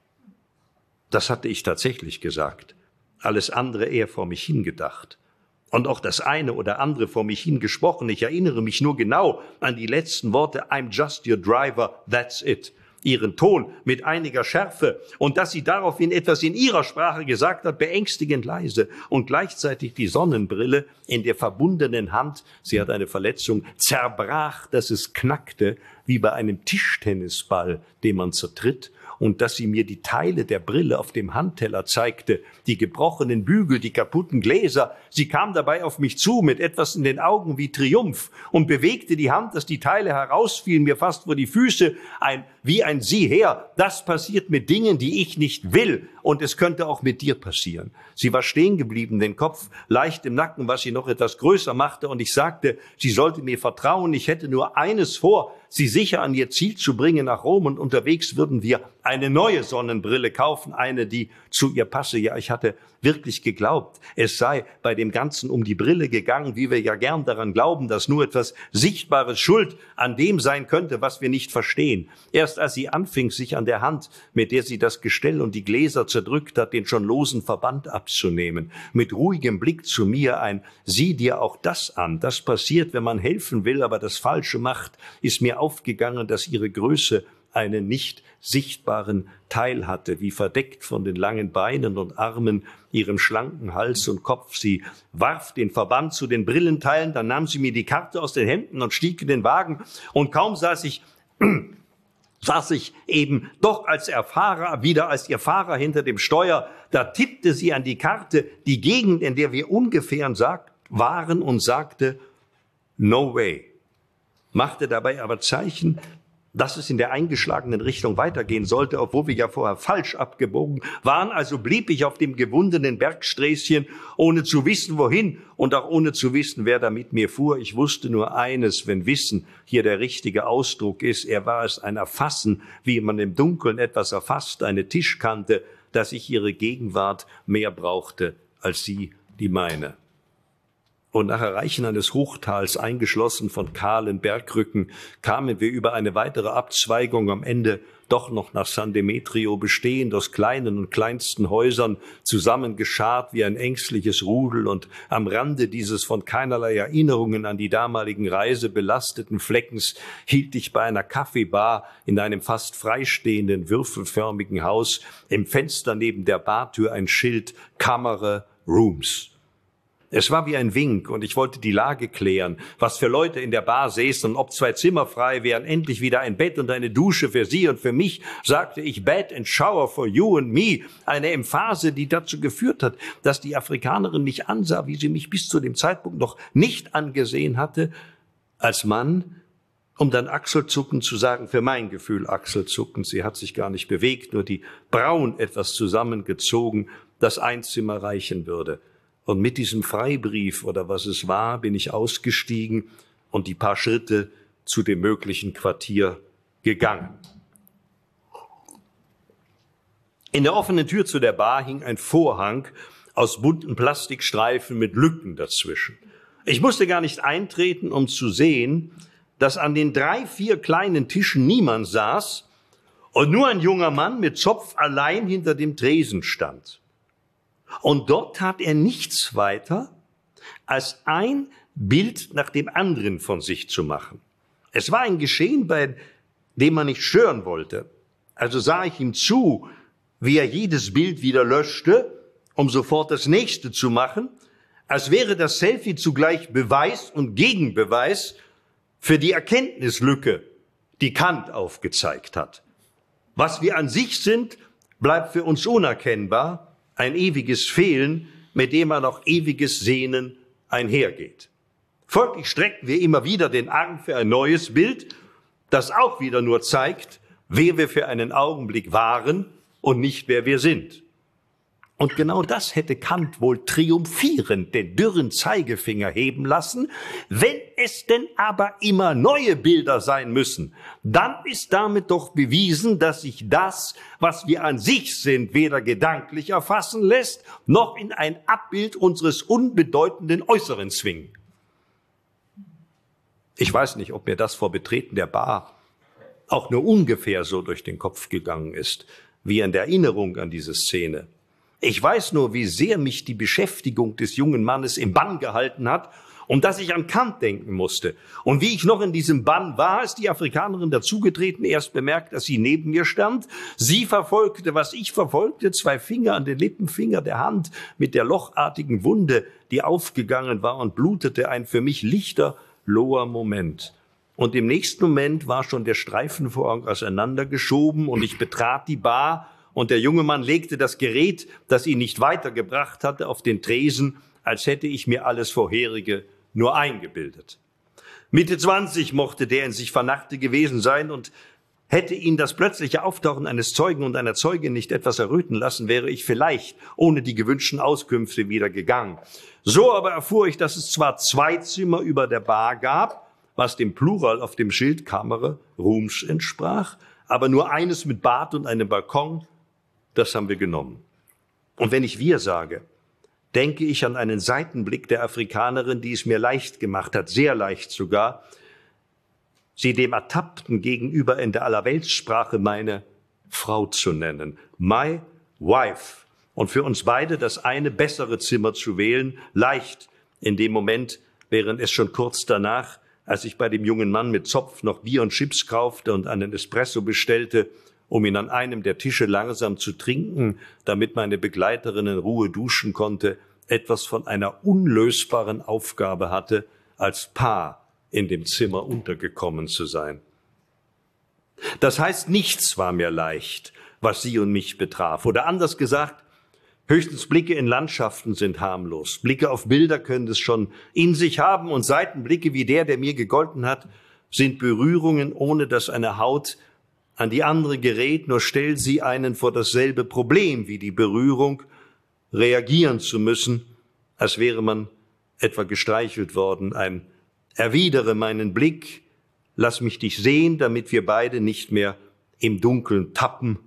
Das hatte ich tatsächlich gesagt. Alles andere eher vor mich hingedacht. Und auch das eine oder andere vor mich hingesprochen. Ich erinnere mich nur genau an die letzten Worte, I'm just your driver, that's it. Ihren Ton mit einiger Schärfe, und dass sie daraufhin etwas in ihrer Sprache gesagt hat, beängstigend leise, und gleichzeitig die Sonnenbrille in der verbundenen Hand, sie hat eine Verletzung, zerbrach, dass es knackte, wie bei einem Tischtennisball, den man zertritt, und dass sie mir die Teile der Brille auf dem Handteller zeigte, die gebrochenen Bügel, die kaputten Gläser. Sie kam dabei auf mich zu mit etwas in den Augen wie Triumph und bewegte die Hand, dass die Teile herausfielen, mir fast vor die Füße, wie ein Sieh her. Das passiert mit Dingen, die ich nicht will, und es könnte auch mit dir passieren. Sie war stehen geblieben, den Kopf leicht im Nacken, was sie noch etwas größer machte, und ich sagte, sie sollte mir vertrauen, ich hätte nur eines vor, sie sicher an ihr Ziel zu bringen nach Rom, und unterwegs würden wir eine neue Sonnenbrille kaufen, eine, die zu ihr passe. Ja, ich hatte wirklich geglaubt, es sei bei dem Ganzen um die Brille gegangen, wie wir ja gern daran glauben, dass nur etwas Sichtbares schuld an dem sein könnte, was wir nicht verstehen. Erst als sie anfing, sich an der Hand, mit der sie das Gestell und die Gläser zerdrückt hat, den schon losen Verband abzunehmen, mit ruhigem Blick zu mir ein, sieh dir auch das an. Das passiert, wenn man helfen will, aber das Falsche macht, ist mir aufgegangen, dass ihre Größe einen nicht sichtbaren Teil hatte, wie verdeckt von den langen Beinen und Armen, ihrem schlanken Hals und Kopf. Sie warf den Verband zu den Brillenteilen, dann nahm sie mir die Karte aus den Händen und stieg in den Wagen, und kaum saß ich saß ich eben doch als Fahrer, wieder als ihr Fahrer hinter dem Steuer. Da tippte sie an die Karte die Gegend, in der wir ungefähr waren und sagte, no way. Machte dabei aber Zeichen, dass es in der eingeschlagenen Richtung weitergehen sollte, obwohl wir ja vorher falsch abgebogen waren. Also blieb ich auf dem gewundenen Bergsträßchen, ohne zu wissen, wohin und auch ohne zu wissen, wer da mit mir fuhr. Ich wusste nur eines, wenn Wissen hier der richtige Ausdruck ist, er war es ein Erfassen, wie man im Dunkeln etwas erfasst, eine Tischkante, dass ich ihre Gegenwart mehr brauchte als sie die meine. Und nach Erreichen eines Hochtals, eingeschlossen von kahlen Bergrücken, kamen wir über eine weitere Abzweigung am Ende doch noch nach San Demetrio, bestehend aus kleinen und kleinsten Häusern, zusammengeschart wie ein ängstliches Rudel, und am Rande dieses von keinerlei Erinnerungen an die damalige Reise belasteten Fleckens hielt ich bei einer Kaffeebar in einem fast freistehenden, würfelförmigen Haus, im Fenster neben der Bartür ein Schild Kamera Rooms. Es war wie ein Wink, und ich wollte die Lage klären, was für Leute in der Bar säßen, ob 2 Zimmer frei wären, endlich wieder ein Bett und eine Dusche für sie und für mich, sagte ich Bed and Shower for you and me, eine Emphase, die dazu geführt hat, dass die Afrikanerin mich ansah, wie sie mich bis zu dem Zeitpunkt noch nicht angesehen hatte, als Mann, um dann achselzuckend zu sagen, für mein Gefühl achselzuckend, sie hat sich gar nicht bewegt, nur die Brauen etwas zusammengezogen, dass ein Zimmer reichen würde. Und mit diesem Freibrief oder was es war, bin ich ausgestiegen und die paar Schritte zu dem möglichen Quartier gegangen. In der offenen Tür zu der Bar hing ein Vorhang aus bunten Plastikstreifen mit Lücken dazwischen. Ich musste gar nicht eintreten, um zu sehen, dass an den 3, 4 kleinen Tischen niemand saß und nur ein junger Mann mit Zopf allein hinter dem Tresen stand. Und dort tat er nichts weiter, als ein Bild nach dem anderen von sich zu machen. Es war ein Geschehen, bei dem man nicht stören wollte. Also sah ich ihm zu, wie er jedes Bild wieder löschte, um sofort das nächste zu machen, als wäre das Selfie zugleich Beweis und Gegenbeweis für die Erkenntnislücke, die Kant aufgezeigt hat. Was wir an sich sind, bleibt für uns unerkennbar, ein ewiges Fehlen, mit dem man auch ewiges Sehnen einhergeht. Folglich streckten wir immer wieder den Arm für ein neues Bild, das auch wieder nur zeigt, wer wir für einen Augenblick waren und nicht wer wir sind. Und genau das hätte Kant wohl triumphierend den dürren Zeigefinger heben lassen. Wenn es denn aber immer neue Bilder sein müssen, dann ist damit doch bewiesen, dass sich das, was wir an sich sind, weder gedanklich erfassen lässt, noch in ein Abbild unseres unbedeutenden Äußeren zwingen. Ich weiß nicht, ob mir das vor Betreten der Bar auch nur ungefähr so durch den Kopf gegangen ist, wie in der Erinnerung an diese Szene. Ich weiß nur, wie sehr mich die Beschäftigung des jungen Mannes im Bann gehalten hat und dass ich an Kant denken musste. Und wie ich noch in diesem Bann war, ist die Afrikanerin dazugetreten, erst bemerkt, dass sie neben mir stand. Sie verfolgte, was ich verfolgte, 2 Finger an den Lippenfinger der Hand mit der lochartigen Wunde, die aufgegangen war und blutete, ein für mich lichterloher Moment. Und im nächsten Moment war schon der Streifenvorhang auseinandergeschoben und ich betrat die Bar. Und der junge Mann legte das Gerät, das ihn nicht weitergebracht hatte, auf den Tresen, als hätte ich mir alles Vorherige nur eingebildet. Mitte 20 mochte der in sich Vernachte gewesen sein, und hätte ihn das plötzliche Auftauchen eines Zeugen und einer Zeugin nicht etwas erröten lassen, wäre ich vielleicht ohne die gewünschten Auskünfte wieder gegangen. So aber erfuhr ich, dass es zwar 2 Zimmer über der Bar gab, was dem Plural auf dem Schild Kamera Rooms entsprach, aber nur eines mit Bad und einem Balkon. Das haben wir genommen. Und wenn ich wir sage, denke ich an einen Seitenblick der Afrikanerin, die es mir leicht gemacht hat, sehr leicht sogar, sie dem Ertappten gegenüber in der Allerweltssprache meine Frau zu nennen. My wife. Und für uns beide das eine bessere Zimmer zu wählen, leicht in dem Moment, während es schon kurz danach, als ich bei dem jungen Mann mit Zopf noch Bier und Chips kaufte und einen Espresso bestellte, um ihn an einem der Tische langsam zu trinken, damit meine Begleiterin in Ruhe duschen konnte, etwas von einer unlösbaren Aufgabe hatte, als Paar in dem Zimmer untergekommen zu sein. Das heißt, nichts war mir leicht, was sie und mich betraf. Oder anders gesagt, höchstens Blicke in Landschaften sind harmlos. Blicke auf Bilder können es schon in sich haben und Seitenblicke wie der mir gegolten hat, sind Berührungen, ohne dass eine Haut an die andere gerät, nur stellt sie einen vor dasselbe Problem wie die Berührung, reagieren zu müssen, als wäre man etwa gestreichelt worden. Ein erwidere meinen Blick, lass mich dich sehen, damit wir beide nicht mehr im Dunkeln tappen.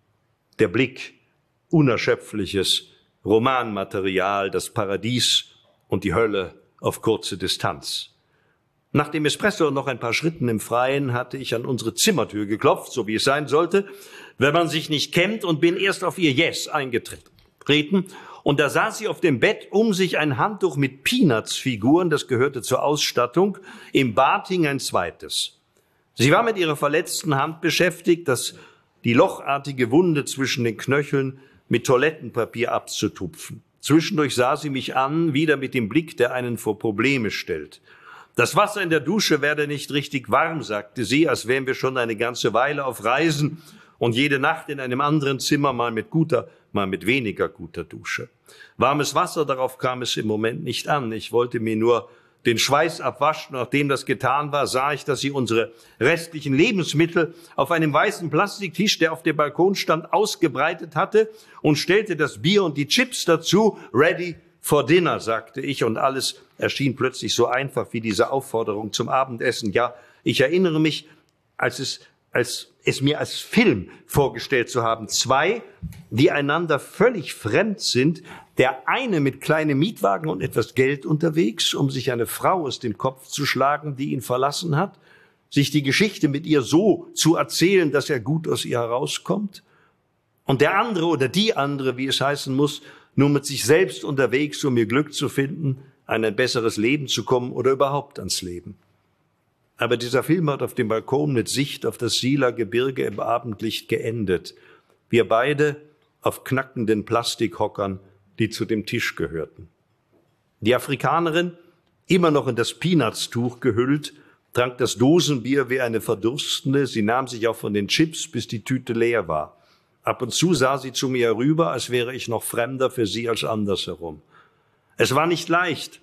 Der Blick, unerschöpfliches Romanmaterial, das Paradies und die Hölle auf kurze Distanz. Nach dem Espresso und noch ein paar Schritten im Freien hatte ich an unsere Zimmertür geklopft, so wie es sein sollte, wenn man sich nicht kennt, und bin erst auf ihr Yes eingetreten. Und da saß sie auf dem Bett, um sich ein Handtuch mit Peanuts-Figuren, das gehörte zur Ausstattung, im Bad hing ein zweites. Sie war mit ihrer verletzten Hand beschäftigt, die lochartige Wunde zwischen den Knöcheln mit Toilettenpapier abzutupfen. Zwischendurch sah sie mich an, wieder mit dem Blick, der einen vor Probleme stellt. Das Wasser in der Dusche werde nicht richtig warm, sagte sie, als wären wir schon eine ganze Weile auf Reisen und jede Nacht in einem anderen Zimmer, mal mit guter, mal mit weniger guter Dusche. Warmes Wasser, darauf kam es im Moment nicht an. Ich wollte mir nur den Schweiß abwaschen. Nachdem das getan war, sah ich, dass sie unsere restlichen Lebensmittel auf einem weißen Plastiktisch, der auf dem Balkon stand, ausgebreitet hatte und stellte das Bier und die Chips dazu. Ready for dinner, sagte ich, und alles erschien plötzlich so einfach wie diese Aufforderung zum Abendessen. Ja, ich erinnere mich, als es mir als Film vorgestellt zu haben. Zwei, die einander völlig fremd sind. Der eine mit kleinem Mietwagen und etwas Geld unterwegs, um sich eine Frau aus dem Kopf zu schlagen, die ihn verlassen hat, sich die Geschichte mit ihr so zu erzählen, dass er gut aus ihr herauskommt. Und der andere oder die andere, wie es heißen muss, nur mit sich selbst unterwegs, um ihr Glück zu finden, an ein besseres Leben zu kommen oder überhaupt ans Leben. Aber dieser Film hat auf dem Balkon mit Sicht auf das Sieler Gebirge im Abendlicht geendet. Wir beide auf knackenden Plastikhockern, die zu dem Tisch gehörten. Die Afrikanerin, immer noch in das Peanuts-Tuch gehüllt, trank das Dosenbier wie eine Verdurstende. Sie nahm sich auch von den Chips, bis die Tüte leer war. Ab und zu sah sie zu mir herüber, als wäre ich noch fremder für sie als andersherum. Es war nicht leicht,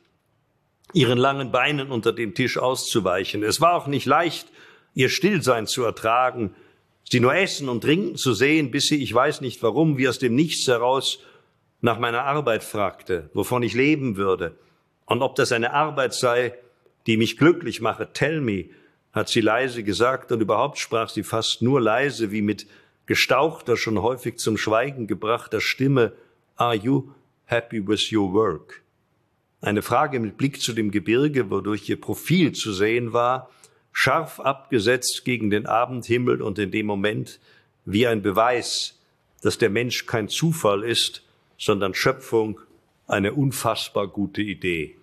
ihren langen Beinen unter dem Tisch auszuweichen. Es war auch nicht leicht, ihr Stillsein zu ertragen, sie nur essen und trinken zu sehen, bis sie, ich weiß nicht warum, wie aus dem Nichts heraus nach meiner Arbeit fragte, wovon ich leben würde und ob das eine Arbeit sei, die mich glücklich mache. Tell me, hat sie leise gesagt, und überhaupt sprach sie fast nur leise, wie mit gestauchter, schon häufig zum Schweigen gebrachter Stimme. Are you happy with your work? Eine Frage mit Blick zu dem Gebirge, wodurch ihr Profil zu sehen war, scharf abgesetzt gegen den Abendhimmel und in dem Moment wie ein Beweis, dass der Mensch kein Zufall ist, sondern Schöpfung, eine unfassbar gute Idee.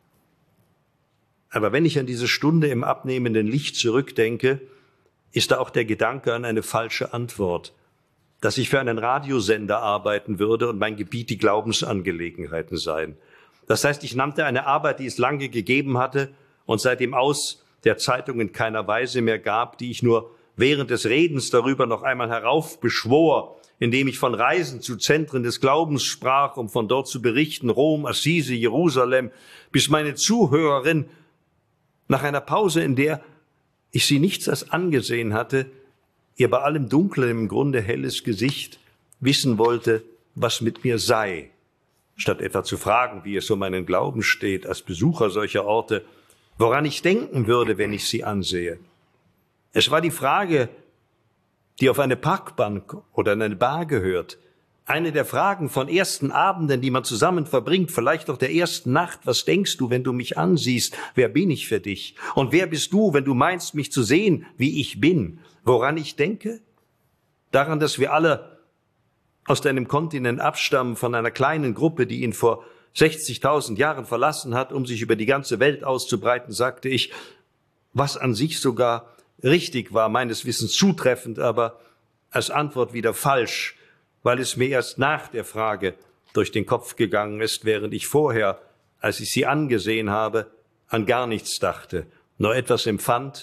Aber wenn ich an diese Stunde im abnehmenden Licht zurückdenke, ist da auch der Gedanke an eine falsche Antwort, dass ich für einen Radiosender arbeiten würde und mein Gebiet die Glaubensangelegenheiten seien. Das heißt, ich nannte eine Arbeit, die es lange gegeben hatte und seit dem Aus der Zeitung in keiner Weise mehr gab, die ich nur während des Redens darüber noch einmal heraufbeschwor, indem ich von Reisen zu Zentren des Glaubens sprach, um von dort zu berichten, Rom, Assisi, Jerusalem, bis meine Zuhörerin nach einer Pause, in der ich sie nichts als angesehen hatte, ihr bei allem Dunklen im Grunde helles Gesicht wissen wollte, was mit mir sei, statt etwa zu fragen, wie es um meinen Glauben steht, als Besucher solcher Orte, woran ich denken würde, wenn ich sie ansehe. Es war die Frage, die auf eine Parkbank oder in eine Bar gehört. Eine der Fragen von ersten Abenden, die man zusammen verbringt, vielleicht auch der ersten Nacht. Was denkst du, wenn du mich ansiehst? Wer bin ich für dich? Und wer bist du, wenn du meinst, mich zu sehen, wie ich bin? Woran ich denke? Daran, dass wir alle aus deinem Kontinent abstammen, von einer kleinen Gruppe, die ihn vor 60.000 Jahren verlassen hat, um sich über die ganze Welt auszubreiten, sagte ich, was an sich sogar richtig war, meines Wissens zutreffend, aber als Antwort wieder falsch, weil es mir erst nach der Frage durch den Kopf gegangen ist, während ich vorher, als ich sie angesehen habe, an gar nichts dachte, nur etwas empfand,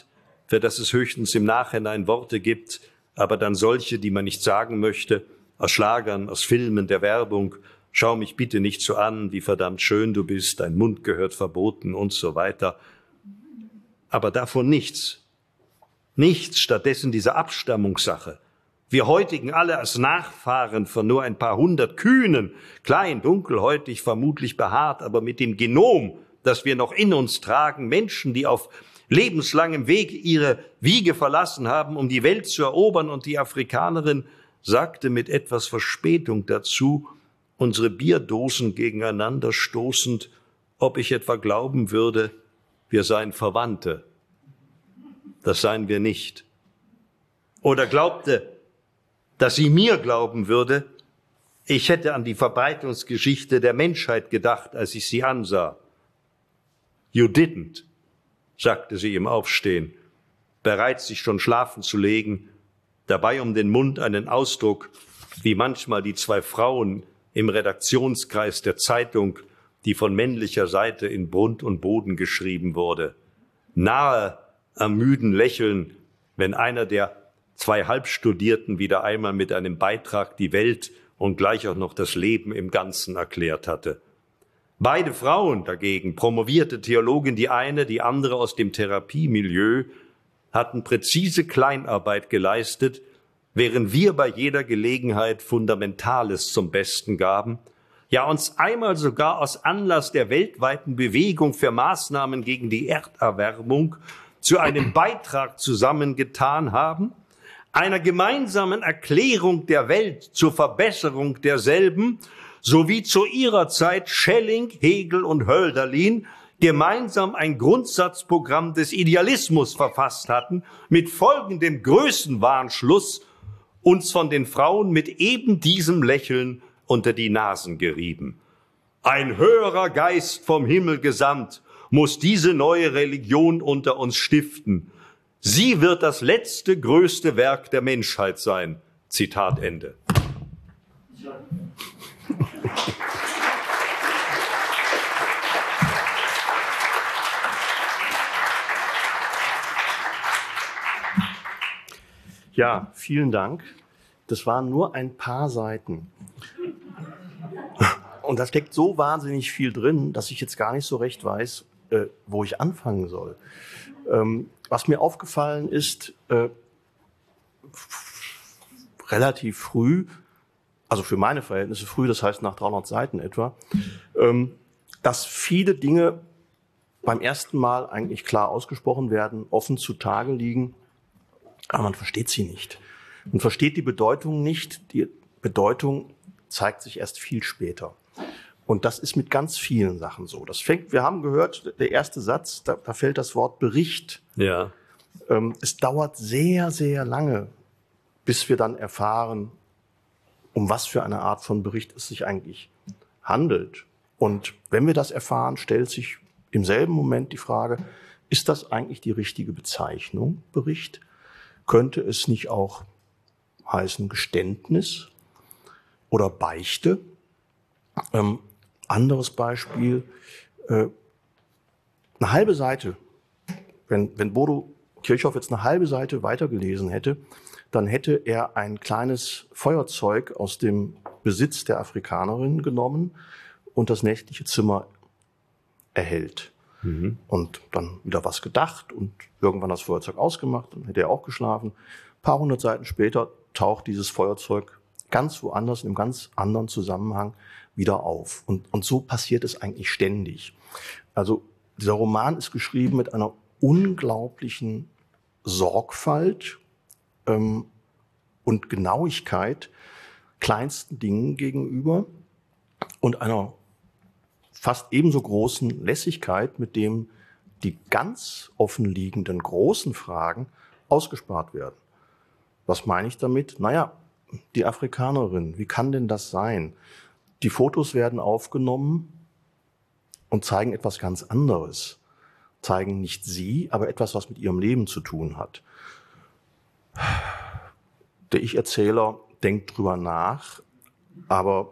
für das es höchstens im Nachhinein Worte gibt, aber dann solche, die man nicht sagen möchte, aus Schlagern, aus Filmen, der Werbung. Schau mich bitte nicht so an, wie verdammt schön du bist, dein Mund gehört verboten und so weiter. Aber davon nichts. Nichts, stattdessen diese Abstammungssache. Wir heutigen alle als Nachfahren von nur ein paar hundert Kühnen, klein, dunkelhäutig, vermutlich behaart, aber mit dem Genom, das wir noch in uns tragen, Menschen, die auf lebenslangem Weg ihre Wiege verlassen haben, um die Welt zu erobern, und die Afrikanerin sagte mit etwas Verspätung dazu, unsere Bierdosen gegeneinander stoßend, ob ich etwa glauben würde, wir seien Verwandte. Das seien wir nicht. Oder glaubte, dass sie mir glauben würde, ich hätte an die Verbreitungsgeschichte der Menschheit gedacht, als ich sie ansah. You didn't, sagte sie im Aufstehen, bereit, sich schon schlafen zu legen, dabei um den Mund einen Ausdruck, wie manchmal die zwei Frauen im Redaktionskreis der Zeitung, die von männlicher Seite in Grund und Boden geschrieben wurde. Nahe am müden Lächeln, wenn einer der zwei Halbstudierten wieder einmal mit einem Beitrag die Welt und gleich auch noch das Leben im Ganzen erklärt hatte. Beide Frauen dagegen, promovierte Theologin die eine, die andere aus dem Therapiemilieu, hatten präzise Kleinarbeit geleistet, während wir bei jeder Gelegenheit Fundamentales zum Besten gaben, ja uns einmal sogar aus Anlass der weltweiten Bewegung für Maßnahmen gegen die Erderwärmung zu einem Beitrag zusammengetan haben, einer gemeinsamen Erklärung der Welt zur Verbesserung derselben, sowie zu ihrer Zeit Schelling, Hegel und Hölderlin gemeinsam ein Grundsatzprogramm des Idealismus verfasst hatten, mit folgendem Größenwahnschluss uns von den Frauen mit eben diesem Lächeln unter die Nasen gerieben. Ein höherer Geist vom Himmel gesandt muss diese neue Religion unter uns stiften. Sie wird das letzte, größte Werk der Menschheit sein. Zitat Ende. Ja, vielen Dank. Das waren nur ein paar Seiten. Und da steckt so wahnsinnig viel drin, dass ich jetzt gar nicht so recht weiß, wo ich anfangen soll. Was mir aufgefallen ist, relativ früh, also für meine Verhältnisse früh, das heißt nach 300 Seiten etwa, dass viele Dinge beim ersten Mal eigentlich klar ausgesprochen werden, offen zutage liegen, aber man versteht sie nicht. Man versteht die Bedeutung nicht. Die Bedeutung zeigt sich erst viel später. Und das ist mit ganz vielen Sachen so. Wir haben gehört, der erste Satz, da fällt das Wort Bericht. Ja. Es dauert sehr, sehr lange, bis wir dann erfahren, um was für eine Art von Bericht es sich eigentlich handelt. Und wenn wir das erfahren, stellt sich im selben Moment die Frage, ist das eigentlich die richtige Bezeichnung, Bericht? Könnte es nicht auch heißen Geständnis oder Beichte? Anderes Beispiel, eine halbe Seite, wenn Bodo Kirchhoff jetzt eine halbe Seite weitergelesen hätte, dann hätte er ein kleines Feuerzeug aus dem Besitz der Afrikanerin genommen und das nächtliche Zimmer erhellt. Und dann wieder was gedacht und irgendwann das Feuerzeug ausgemacht und hätte er auch geschlafen. Ein paar hundert Seiten später taucht dieses Feuerzeug ganz woanders, in einem ganz anderen Zusammenhang wieder auf. Und so passiert es eigentlich ständig. Also dieser Roman ist geschrieben mit einer unglaublichen Sorgfalt und Genauigkeit kleinsten Dingen gegenüber und einer fast ebenso großen Lässigkeit, mit dem die ganz offenliegenden großen Fragen ausgespart werden. Was meine ich damit? Naja, die Afrikanerin, wie kann denn das sein? Die Fotos werden aufgenommen und zeigen etwas ganz anderes. Zeigen nicht sie, aber etwas, was mit ihrem Leben zu tun hat. Der Ich-Erzähler denkt drüber nach, aber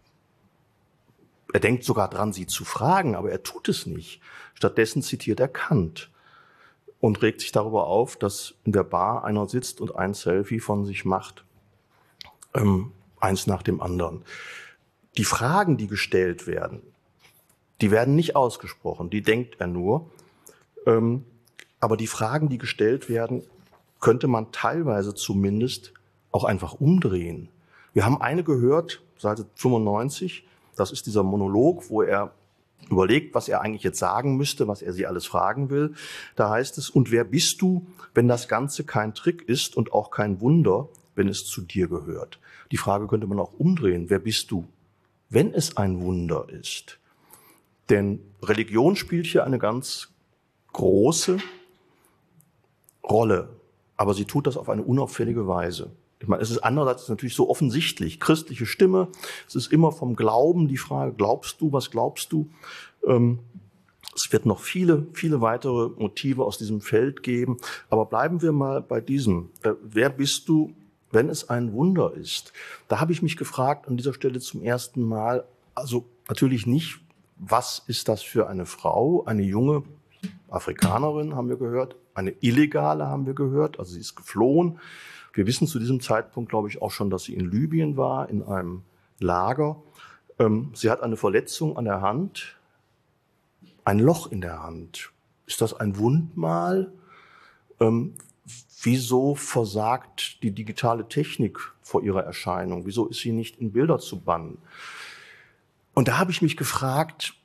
er denkt sogar dran, sie zu fragen, aber er tut es nicht. Stattdessen zitiert er Kant. und regt sich darüber auf, dass in der Bar einer sitzt und ein Selfie von sich macht. Eins nach dem anderen. Die Fragen, die gestellt werden, die werden nicht ausgesprochen, die denkt er nur. Aber die Fragen, die gestellt werden, könnte man teilweise zumindest auch einfach umdrehen. Wir haben eine gehört, Seite 95, das ist dieser Monolog, wo er überlegt, was er eigentlich jetzt sagen müsste, was er sie alles fragen will. Da heißt es, und wer bist du, wenn das Ganze kein Trick ist und auch kein Wunder, wenn es zu dir gehört? Die Frage könnte man auch umdrehen. Wer bist du, wenn es ein Wunder ist? Denn Religion spielt hier eine ganz große Rolle, aber sie tut das auf eine unauffällige Weise. Ich meine, es ist andererseits natürlich so offensichtlich. Christliche Stimme, es ist immer vom Glauben die Frage, glaubst du, was glaubst du? Es wird noch viele, viele weitere Motive aus diesem Feld geben. Aber bleiben wir mal bei diesem. Wer bist du, wenn es ein Wunder ist? Da habe ich mich gefragt an dieser Stelle zum ersten Mal, also natürlich nicht, was ist das für eine Frau, eine junge Afrikanerin, haben wir gehört, eine Illegale haben wir gehört, also sie ist geflohen. Wir wissen zu diesem Zeitpunkt, glaube ich, auch schon, dass sie in Libyen war, in einem Lager. Sie hat eine Verletzung an der Hand, ein Loch in der Hand. Ist das ein Wundmal? Wieso versagt die digitale Technik vor ihrer Erscheinung? Wieso ist sie nicht in Bilder zu bannen? Und da habe ich mich gefragt,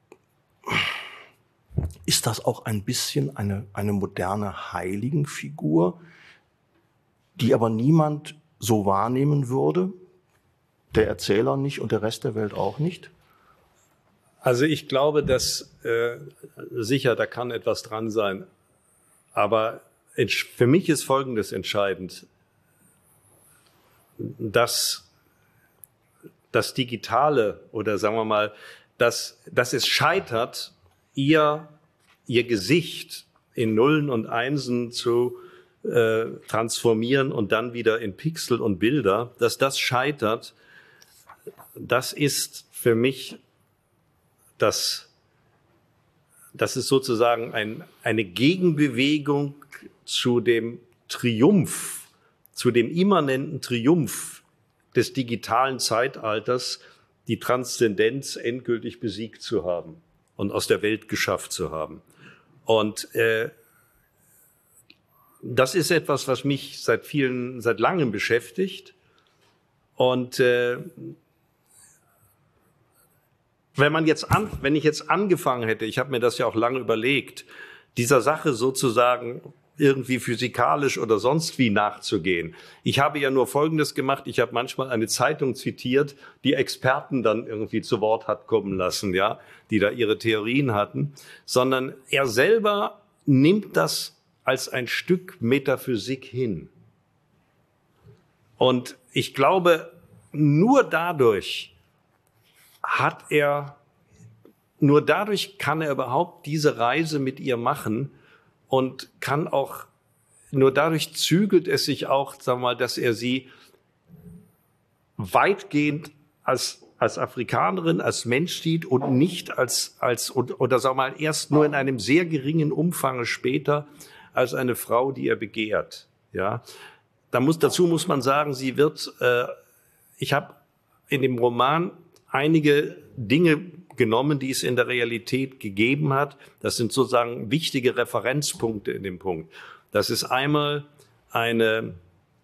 ist das auch ein bisschen eine moderne Heiligenfigur, die aber niemand so wahrnehmen würde? Der Erzähler nicht und der Rest der Welt auch nicht? Also ich glaube, dass sicher, da kann etwas dran sein. Aber für mich ist Folgendes entscheidend, dass das Digitale oder sagen wir mal, dass es scheitert, ihr Gesicht in Nullen und Einsen zu transformieren und dann wieder in Pixel und Bilder, dass das scheitert, das ist für mich das ist sozusagen eine Gegenbewegung zu dem Triumph, zu dem immanenten Triumph des digitalen Zeitalters, die Transzendenz endgültig besiegt zu haben und aus der Welt geschafft zu haben. Und das ist etwas, was mich seit langem beschäftigt. Und wenn ich jetzt angefangen hätte, ich habe mir das ja auch lange überlegt, dieser Sache sozusagen irgendwie physikalisch oder sonst wie nachzugehen. Ich habe ja nur Folgendes gemacht, ich habe manchmal eine Zeitung zitiert, die Experten dann irgendwie zu Wort hat kommen lassen, ja, die da ihre Theorien hatten, sondern er selber nimmt das als ein Stück Metaphysik hin. Und ich glaube, nur dadurch kann er überhaupt diese Reise mit ihr machen und kann auch, nur dadurch zügelt es sich auch, sagen wir mal, dass er sie weitgehend als Afrikanerin, als Mensch sieht und nicht oder sagen wir mal, erst nur in einem sehr geringen Umfang später als eine Frau, die er begehrt. Ja, dazu muss man sagen, ich habe in dem Roman einige Dinge genommen, die es in der Realität gegeben hat. Das sind sozusagen wichtige Referenzpunkte in dem Punkt. Das ist einmal eine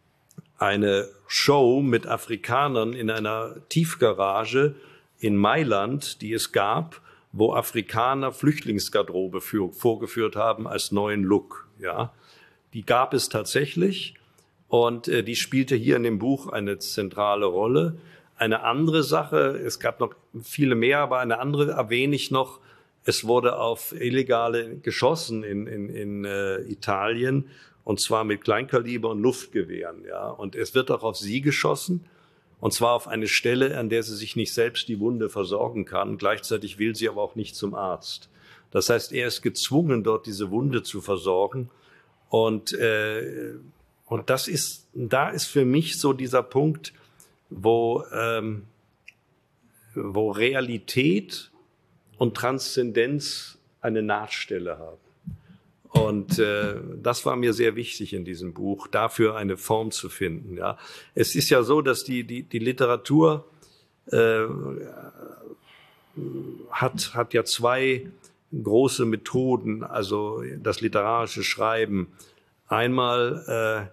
Show mit Afrikanern in einer Tiefgarage in Mailand, die es gab, wo Afrikaner Flüchtlingsgarderobe vorgeführt haben als neuen Look. Ja, die gab es tatsächlich und die spielte hier in dem Buch eine zentrale Rolle. Eine andere Sache, es gab noch viele mehr, aber eine andere erwähne ich noch. Es wurde auf Illegale geschossen in Italien, und zwar mit Kleinkaliber und Luftgewehren. Ja, und es wird auch auf sie geschossen, und zwar auf eine Stelle, an der sie sich nicht selbst die Wunde versorgen kann. Gleichzeitig will sie aber auch nicht zum Arzt. Das heißt, er ist gezwungen, dort diese Wunde zu versorgen. Und da ist für mich so dieser Punkt, wo Realität und Transzendenz eine Nahtstelle haben. Und das war mir sehr wichtig in diesem Buch, dafür eine Form zu finden. Ja, es ist ja so, dass die Literatur hat ja zwei große Methoden, also das literarische Schreiben. Einmal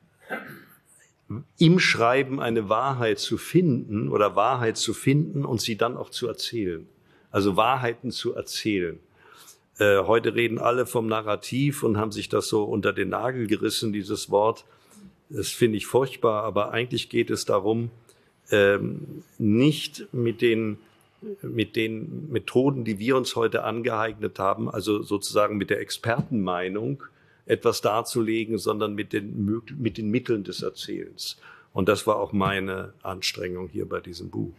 im Schreiben eine Wahrheit zu finden und sie dann auch zu erzählen. Also Wahrheiten zu erzählen. Heute reden alle vom Narrativ und haben sich das so unter den Nagel gerissen, dieses Wort. Das finde ich furchtbar, aber eigentlich geht es darum, nicht mit den Methoden, die wir uns heute angeeignet haben, also sozusagen mit der Expertenmeinung, etwas darzulegen, sondern mit den Mitteln des Erzählens. Und das war auch meine Anstrengung hier bei diesem Buch.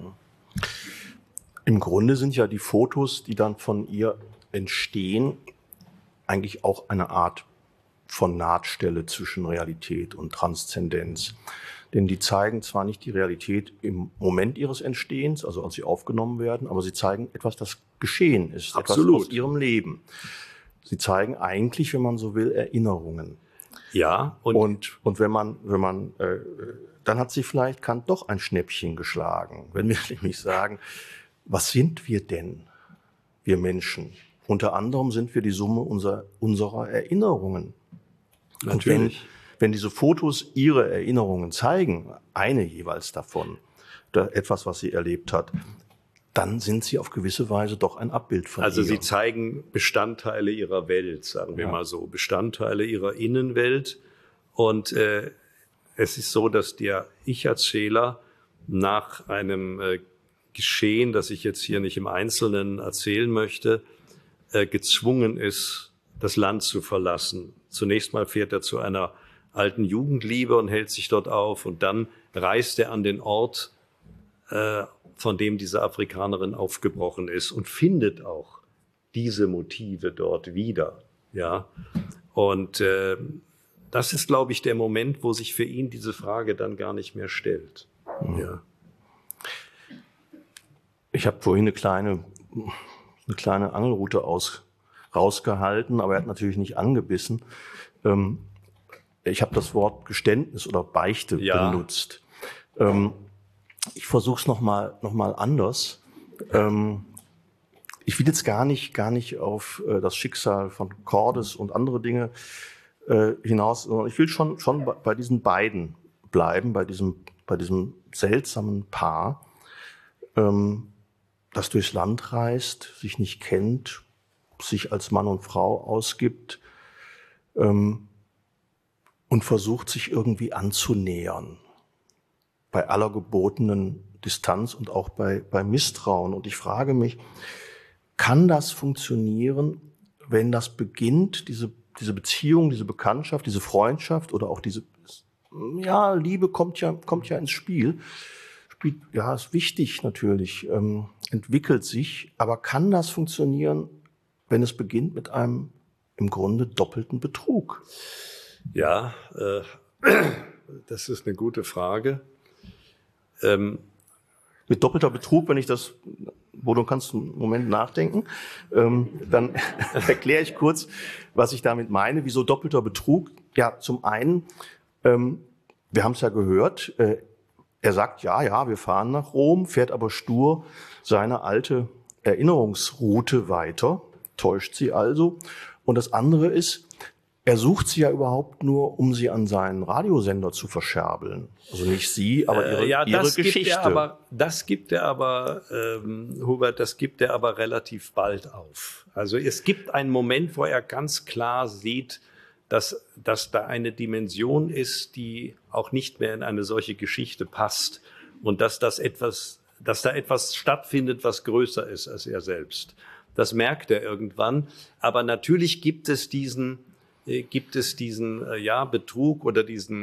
Im Grunde sind ja die Fotos, die dann von ihr entstehen, eigentlich auch eine Art von Nahtstelle zwischen Realität und Transzendenz. Denn die zeigen zwar nicht die Realität im Moment ihres Entstehens, also als sie aufgenommen werden, aber sie zeigen etwas, das geschehen ist, Absolut. Etwas aus ihrem Leben. Sie zeigen eigentlich, wenn man so will, Erinnerungen. Ja. Und wenn man dann hat sie vielleicht Kant doch ein Schnäppchen geschlagen, wenn wir nämlich sagen, was sind wir denn, wir Menschen? Unter anderem sind wir die Summe unserer Erinnerungen. Natürlich. Und wenn diese Fotos ihre Erinnerungen zeigen, eine jeweils davon, etwas, was sie erlebt hat, dann sind sie auf gewisse Weise doch ein Abbild von ihr. Also sie zeigen Bestandteile ihrer Welt, sagen wir mal so, Bestandteile ihrer Innenwelt. Und es ist so, dass der Ich-Erzähler nach einem Geschehen, das ich jetzt hier nicht im Einzelnen erzählen möchte, gezwungen ist, das Land zu verlassen. Zunächst mal fährt er zu einer alten Jugendliebe und hält sich dort auf. Und dann reist er an den Ort, von dem diese Afrikanerin aufgebrochen ist und findet auch diese Motive dort wieder. Ja, und das ist, glaube ich, der Moment, wo sich für ihn diese Frage dann gar nicht mehr stellt. Mhm. Ja. Ich habe vorhin eine kleine Angelrute rausgehalten, aber er hat natürlich nicht angebissen. Ich habe das Wort Geständnis oder Beichte benutzt. Ich versuche es noch mal anders. Ich will jetzt gar nicht auf das Schicksal von Cordes und andere Dinge hinaus, sondern ich will schon bei diesen beiden bleiben, bei diesem seltsamen Paar, das durchs Land reist, sich nicht kennt, sich als Mann und Frau ausgibt und versucht, sich irgendwie anzunähern. Bei aller gebotenen Distanz und auch bei Misstrauen. Und ich frage mich, kann das funktionieren, wenn das beginnt, diese Beziehung, diese Bekanntschaft, diese Freundschaft oder auch diese Liebe kommt ja ins Spiel. Ja, ist wichtig natürlich, entwickelt sich. Aber kann das funktionieren, wenn es beginnt mit einem im Grunde doppelten Betrug? Ja, das ist eine gute Frage. Mit doppelter Betrug, wenn ich das, Bodo, kannst du einen Moment nachdenken, dann erkläre ich kurz, was ich damit meine. Wieso doppelter Betrug? Ja, zum einen, wir haben es ja gehört, er sagt, ja, wir fahren nach Rom, fährt aber stur seine alte Erinnerungsroute weiter, täuscht sie also. Und das andere ist, er sucht sie ja überhaupt nur, um sie an seinen Radiosender zu verscherbeln. Also nicht sie, aber ihre Geschichte. Hubert, das gibt er aber relativ bald auf. Also es gibt einen Moment, wo er ganz klar sieht, dass da eine Dimension ist, die auch nicht mehr in eine solche Geschichte passt und dass da etwas stattfindet, was größer ist als er selbst. Das merkt er irgendwann. Aber natürlich gibt es diesen Betrug oder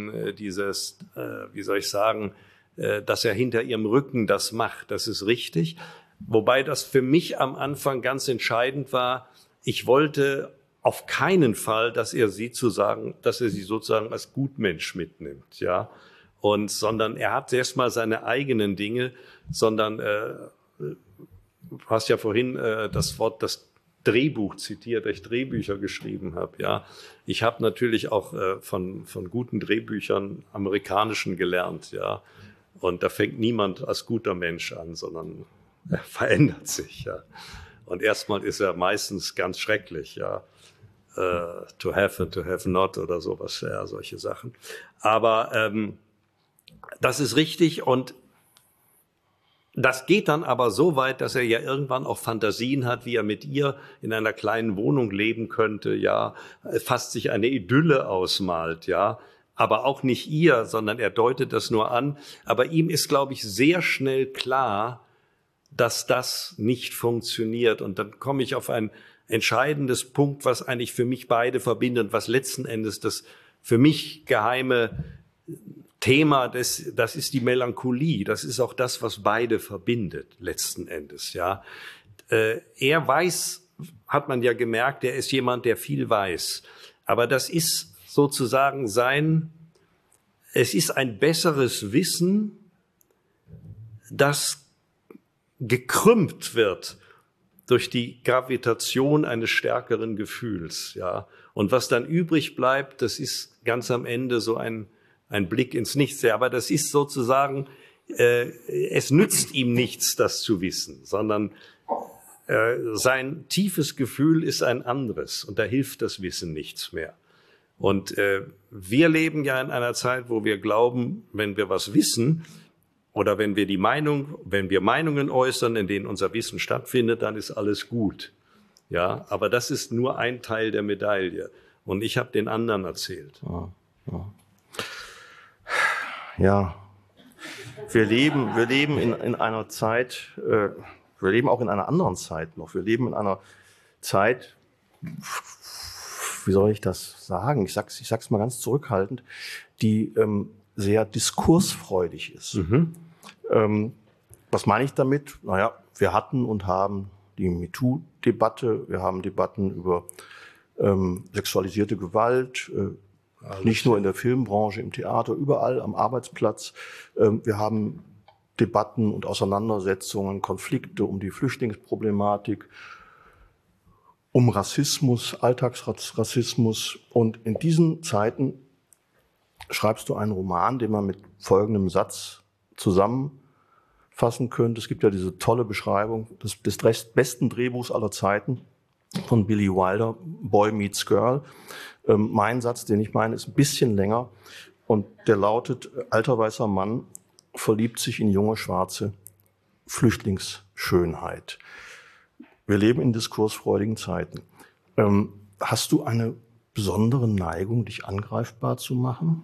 dass er hinter ihrem Rücken das macht. Das ist richtig. Wobei das für mich am Anfang ganz entscheidend war. Ich wollte auf keinen Fall, dass er sie sozusagen als Gutmensch mitnimmt, ja. Sondern er hat erstmal seine eigenen Dinge, du hast ja vorhin das Wort Drehbuch zitiert, dass ich Drehbücher geschrieben habe. Ja, ich habe natürlich auch von guten Drehbüchern amerikanischen gelernt. Ja, und da fängt niemand als guter Mensch an, sondern er verändert sich. Ja, und erstmal ist er meistens ganz schrecklich. Ja, to have and to have not oder sowas. Ja, solche Sachen. Aber das ist richtig und das geht dann aber so weit, dass er ja irgendwann auch Fantasien hat, wie er mit ihr in einer kleinen Wohnung leben könnte, ja, fast sich eine Idylle ausmalt, ja, aber auch nicht ihr, sondern er deutet das nur an. Aber ihm ist, glaube ich, sehr schnell klar, dass das nicht funktioniert. Und dann komme ich auf ein entscheidendes Punkt, was eigentlich für mich beide verbindet, was letzten Endes das für mich geheime Thema, das ist die Melancholie. Das ist auch das, was beide verbindet, letzten Endes, ja. Er weiß, hat man ja gemerkt, er ist jemand, der viel weiß. Aber das ist sozusagen es ist ein besseres Wissen, das gekrümmt wird durch die Gravitation eines stärkeren Gefühls, ja. Und was dann übrig bleibt, das ist ganz am Ende so ein Blick ins Nichts. Ja, aber das ist sozusagen, es nützt ihm nichts, das zu wissen, sondern sein tiefes Gefühl ist ein anderes und da hilft das Wissen nichts mehr. Und wir leben ja in einer Zeit, wo wir glauben, wenn wir was wissen oder wenn wir Meinungen äußern, in denen unser Wissen stattfindet, dann ist alles gut. Ja, aber das ist nur ein Teil der Medaille. Und ich habe den anderen erzählt. Ja, wir leben in einer Zeit, wir leben auch in einer anderen Zeit noch. Wir leben in einer Zeit, wie soll ich das sagen? Ich sag's mal ganz zurückhaltend, die sehr diskursfreudig ist. Was meine ich damit? Naja, wir hatten und haben die MeToo-Debatte, wir haben Debatten über sexualisierte Gewalt, nicht nur in der Filmbranche, im Theater, überall am Arbeitsplatz. Wir haben Debatten und Auseinandersetzungen, Konflikte um die Flüchtlingsproblematik, um Rassismus, Alltagsrassismus. Und in diesen Zeiten schreibst du einen Roman, den man mit folgendem Satz zusammenfassen könnte. Es gibt ja diese tolle Beschreibung des besten Drehbuchs aller Zeiten von Billy Wilder, Boy Meets Girl. Mein Satz, den ich meine, ist ein bisschen länger und der lautet: Alter weißer Mann verliebt sich in junge schwarze Flüchtlingsschönheit. Wir leben in diskursfreudigen Zeiten. Hast du eine besondere Neigung, dich angreifbar zu machen?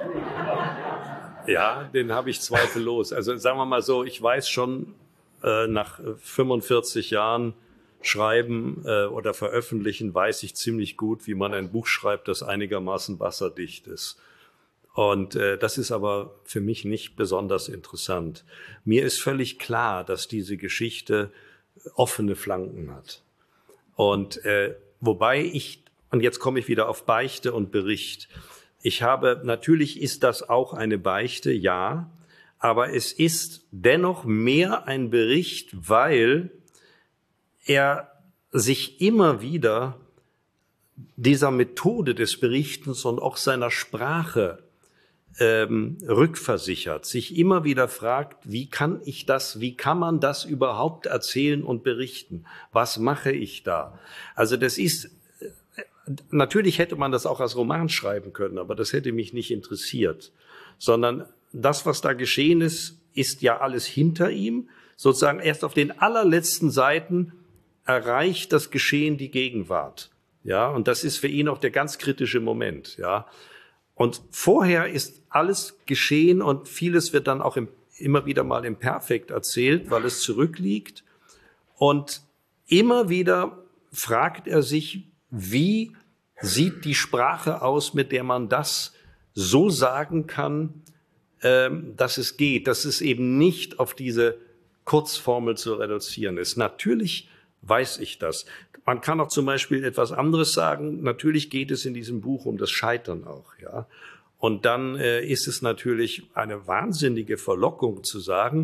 Ja, den habe ich zweifellos. Also sagen wir mal so, ich weiß schon nach 45 Jahren Schreiben oder Veröffentlichen, weiß ich ziemlich gut, wie man ein Buch schreibt, das einigermaßen wasserdicht ist. Und das ist aber für mich nicht besonders interessant. Mir ist völlig klar, dass diese Geschichte offene Flanken hat. Und und jetzt komme ich wieder auf Beichte und Bericht. Natürlich ist das auch eine Beichte, ja, aber es ist dennoch mehr ein Bericht, weil er sich immer wieder dieser Methode des Berichtens und auch seiner Sprache rückversichert, sich immer wieder fragt, wie kann man das überhaupt erzählen und berichten? Was mache ich da? Also natürlich hätte man das auch als Roman schreiben können, aber das hätte mich nicht interessiert, sondern das, was da geschehen ist, ist ja alles hinter ihm. Sozusagen erst auf den allerletzten Seiten erreicht das Geschehen die Gegenwart. Ja, und das ist für ihn auch der ganz kritische Moment. Ja, und vorher ist alles geschehen und vieles wird dann auch immer wieder mal im Perfekt erzählt, weil es zurückliegt. Und immer wieder fragt er sich, wie sieht die Sprache aus, mit der man das so sagen kann, dass es geht, dass es eben nicht auf diese Kurzformel zu reduzieren ist. Natürlich weiß ich das. Man kann auch zum Beispiel etwas anderes sagen. Natürlich geht es in diesem Buch um das Scheitern auch, ja. Und dann ist es natürlich eine wahnsinnige Verlockung zu sagen,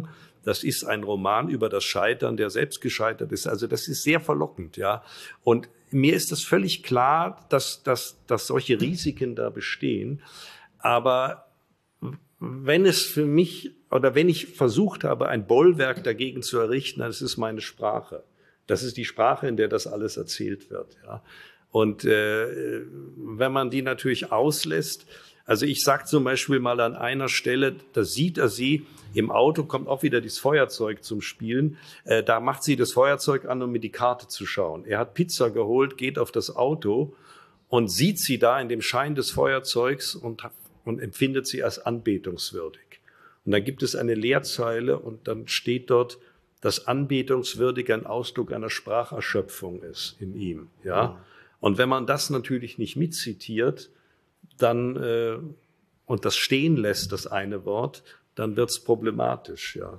das ist ein Roman über das Scheitern, der selbst gescheitert ist. Also das ist sehr verlockend, ja. Und mir ist das völlig klar, dass solche Risiken da bestehen. Aber wenn es für mich oder wenn ich versucht habe, ein Bollwerk dagegen zu errichten, dann ist es meine Sprache. Das ist die Sprache, in der das alles erzählt wird, ja. Und wenn man die natürlich auslässt, also ich sage zum Beispiel mal an einer Stelle, da sieht er sie, im Auto kommt auch wieder dieses Feuerzeug zum Spielen, da macht sie das Feuerzeug an, um mir die Karte zu schauen. Er hat Pizza geholt, geht auf das Auto und sieht sie da in dem Schein des Feuerzeugs und empfindet sie als anbetungswürdig. Und dann gibt es eine Leerzeile und dann steht dort, dass anbetungswürdig ein Ausdruck einer Spracherschöpfung ist in ihm, ja. Und wenn man das natürlich nicht mitzitiert, dann und das stehen lässt, das eine Wort, dann wird's problematisch, ja.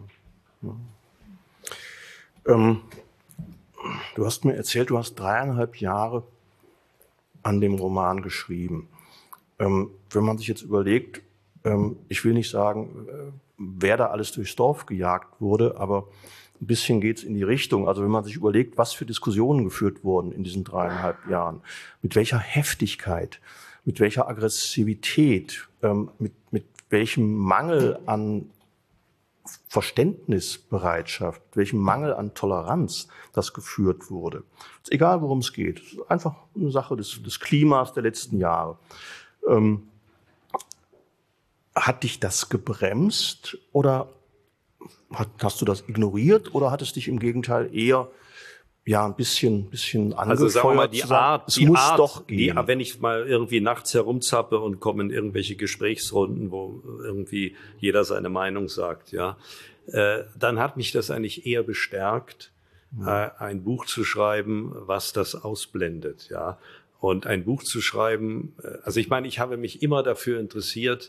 Du hast mir erzählt, du hast 3,5 Jahre an dem Roman geschrieben. Wenn man sich jetzt überlegt, ich will nicht sagen, wer da alles durchs Dorf gejagt wurde, aber ein bisschen geht's in die Richtung. Also wenn man sich überlegt, was für Diskussionen geführt wurden in diesen 3,5 Jahren, mit welcher Heftigkeit, mit welcher Aggressivität, mit welchem Mangel an Verständnisbereitschaft, welchem Mangel an Toleranz das geführt wurde. Ist egal, worum es geht. Es ist einfach eine Sache des Klimas der letzten Jahre. Hat dich das gebremst oder hast du das ignoriert oder hat es dich im Gegenteil eher ein bisschen angefeuert? Also sagen wir mal, die Art, doch gehen. Wenn ich mal irgendwie nachts herumzappe und komme in irgendwelche Gesprächsrunden, wo irgendwie jeder seine Meinung sagt, ja, dann hat mich das eigentlich eher bestärkt, ein Buch zu schreiben, was das ausblendet, ja. Und ein Buch zu schreiben, also ich meine, ich habe mich immer dafür interessiert,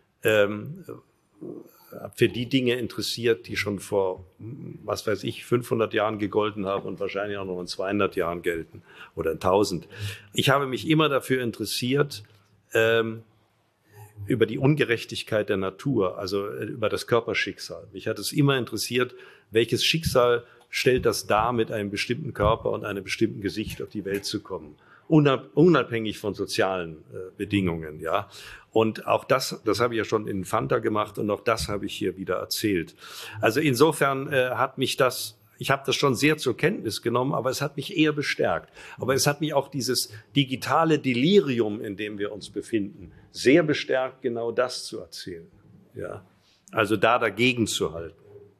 für die Dinge interessiert, die schon vor, 500 Jahren gegolten haben und wahrscheinlich auch noch in 200 Jahren gelten oder 1000. Ich habe mich immer dafür interessiert, über die Ungerechtigkeit der Natur, also über das Körperschicksal. Mich hat es immer interessiert, welches Schicksal stellt das dar, mit einem bestimmten Körper und einem bestimmten Gesicht auf die Welt zu kommen. Unabhängig von sozialen Bedingungen, ja. Und auch das habe ich ja schon in Fanta gemacht und auch das habe ich hier wieder erzählt. Also insofern hat mich ich habe das schon sehr zur Kenntnis genommen, aber es hat mich eher bestärkt. Aber es hat mich auch dieses digitale Delirium, in dem wir uns befinden, sehr bestärkt, genau das zu erzählen, ja. Also da dagegen zu halten.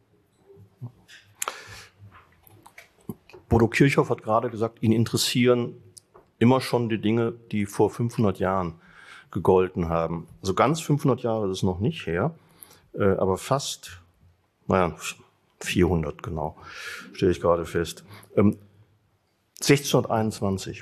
Bodo Kirchhoff hat gerade gesagt, ihn interessieren immer schon die Dinge, die vor 500 Jahren gegolten haben. Also ganz 500 Jahre ist es noch nicht her, aber fast, 400 genau, stelle ich gerade fest. 1621.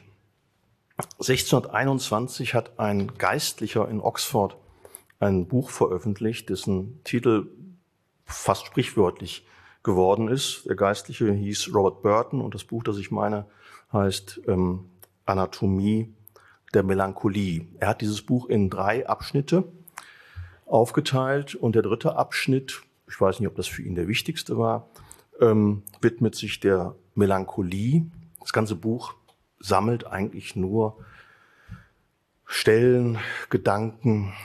1621 hat ein Geistlicher in Oxford ein Buch veröffentlicht, dessen Titel fast sprichwörtlich geworden ist. Der Geistliche hieß Robert Burton und das Buch, das ich meine, heißt Anatomie der Melancholie. Er hat dieses Buch in 3 Abschnitte aufgeteilt und der 3. Abschnitt, ich weiß nicht, ob das für ihn der wichtigste war, widmet sich der Melancholie. Das ganze Buch sammelt eigentlich nur Stellen, Gedanken,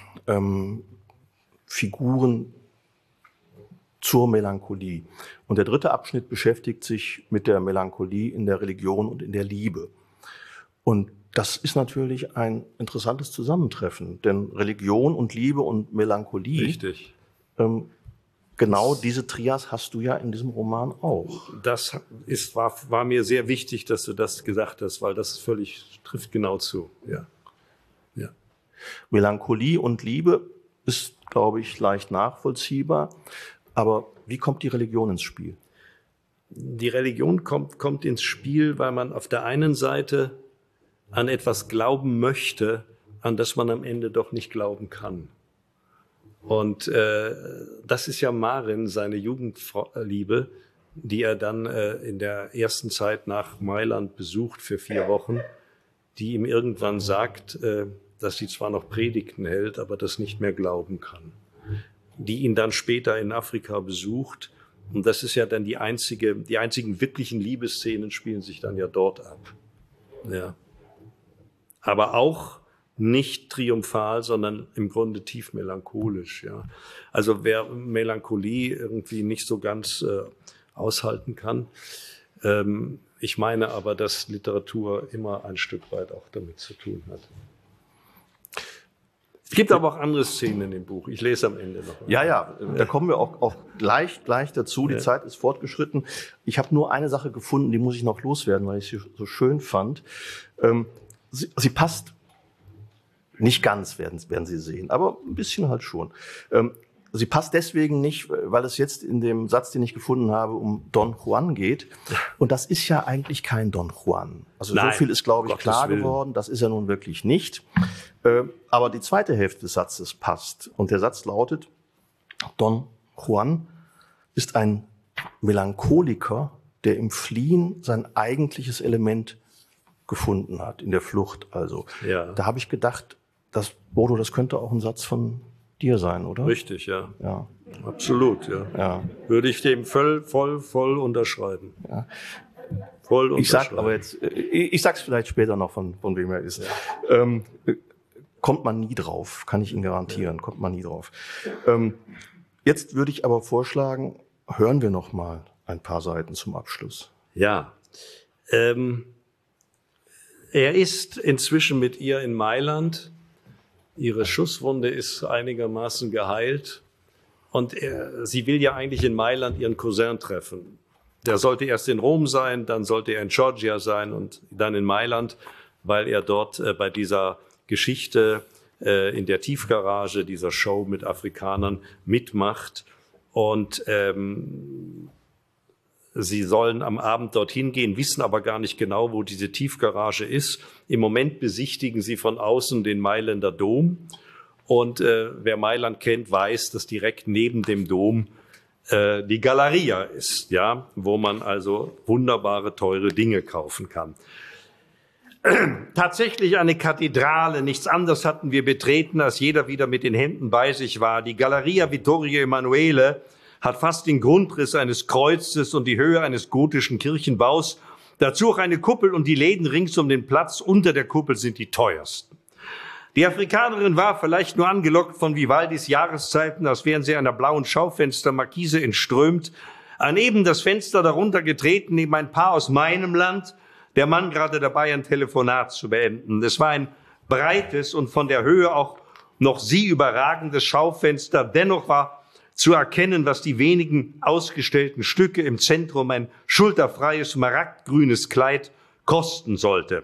Figuren zur Melancholie. Und der 3. Abschnitt beschäftigt sich mit der Melancholie in der Religion und in der Liebe. Und das ist natürlich ein interessantes Zusammentreffen, denn Religion und Liebe und Melancholie, richtig. Genau diese Trias hast du ja in diesem Roman auch. Das war mir sehr wichtig, dass du das gesagt hast, weil das trifft genau zu. Ja. Ja. Melancholie und Liebe ist, glaube ich, leicht nachvollziehbar. Aber wie kommt die Religion ins Spiel? Die Religion kommt ins Spiel, weil man auf der einen Seite an etwas glauben möchte, an das man am Ende doch nicht glauben kann. Und das ist ja Marin, seine Jugendliebe, die er dann in der ersten Zeit nach Mailand besucht für 4 Wochen, die ihm irgendwann sagt, dass sie zwar noch Predigten hält, aber das nicht mehr glauben kann. Die ihn dann später in Afrika besucht Und das ist ja dann die einzigen wirklichen Liebesszenen spielen sich dann ja dort ab. Ja. Aber auch nicht triumphal, sondern im Grunde tief melancholisch. Ja. Also wer Melancholie irgendwie nicht so ganz aushalten kann, ich meine aber, dass Literatur immer ein Stück weit auch damit zu tun hat. Es gibt aber auch andere Szenen in dem Buch. Ich lese am Ende noch. Ja, da kommen wir auch gleich dazu. Die Zeit ist fortgeschritten. Ich habe nur eine Sache gefunden, die muss ich noch loswerden, weil ich sie so schön fand. Sie passt nicht ganz, werden Sie sehen, aber ein bisschen halt schon. Sie passt deswegen nicht, weil es jetzt in dem Satz, den ich gefunden habe, um Don Juan geht. Und das ist ja eigentlich kein Don Juan. Also nein, so viel ist, glaube ich, klar geworden. Das ist er nun wirklich nicht. Aber die zweite Hälfte des Satzes passt. Und der Satz lautet, Don Juan ist ein Melancholiker, der im Fliehen sein eigentliches Element gefunden hat, in der Flucht also. Ja. Da habe ich gedacht, Bodo, das könnte auch ein Satz von dir sein, oder? Richtig, ja. Absolut, ja. Würde ich dem voll unterschreiben. Ja. Voll unterschreiben. Ich sag's vielleicht später noch, von wem er ist. Ja. Kommt man nie drauf, kann ich Ihnen garantieren, kommt man nie drauf. Jetzt würde ich aber vorschlagen, hören wir noch mal ein paar Seiten zum Abschluss. Ja. Er ist inzwischen mit ihr in Mailand. Ihre Schusswunde ist einigermaßen geheilt. Und sie will ja eigentlich in Mailand ihren Cousin treffen. Der sollte erst in Rom sein, dann sollte er in Chioggia sein und dann in Mailand, weil er dort bei dieser Geschichte in der Tiefgarage, dieser Show mit Afrikanern mitmacht. Und sie sollen am Abend dorthin gehen, wissen aber gar nicht genau, wo diese Tiefgarage ist. Im Moment besichtigen sie von außen den Mailänder Dom. Und wer Mailand kennt, weiß, dass direkt neben dem Dom die Galleria ist, ja, wo man also wunderbare, teure Dinge kaufen kann. Tatsächlich eine Kathedrale, nichts anderes hatten wir betreten, als jeder wieder mit den Händen bei sich war. Die Galleria Vittorio Emanuele hat fast den Grundriss eines Kreuzes und die Höhe eines gotischen Kirchenbaus. Dazu auch eine Kuppel und die Läden rings um den Platz unter der Kuppel sind die teuersten. Die Afrikanerin war vielleicht nur angelockt von Vivaldis Jahreszeiten, als wären sie einer blauen Schaufenstermarkise entströmt, an eben das Fenster darunter getreten, neben ein Paar aus meinem Land, der Mann gerade dabei, ein Telefonat zu beenden. Es war ein breites und von der Höhe auch noch sie überragendes Schaufenster. Dennoch war zu erkennen, was die wenigen ausgestellten Stücke im Zentrum, ein schulterfreies, smaragdgrünes Kleid, kosten sollte.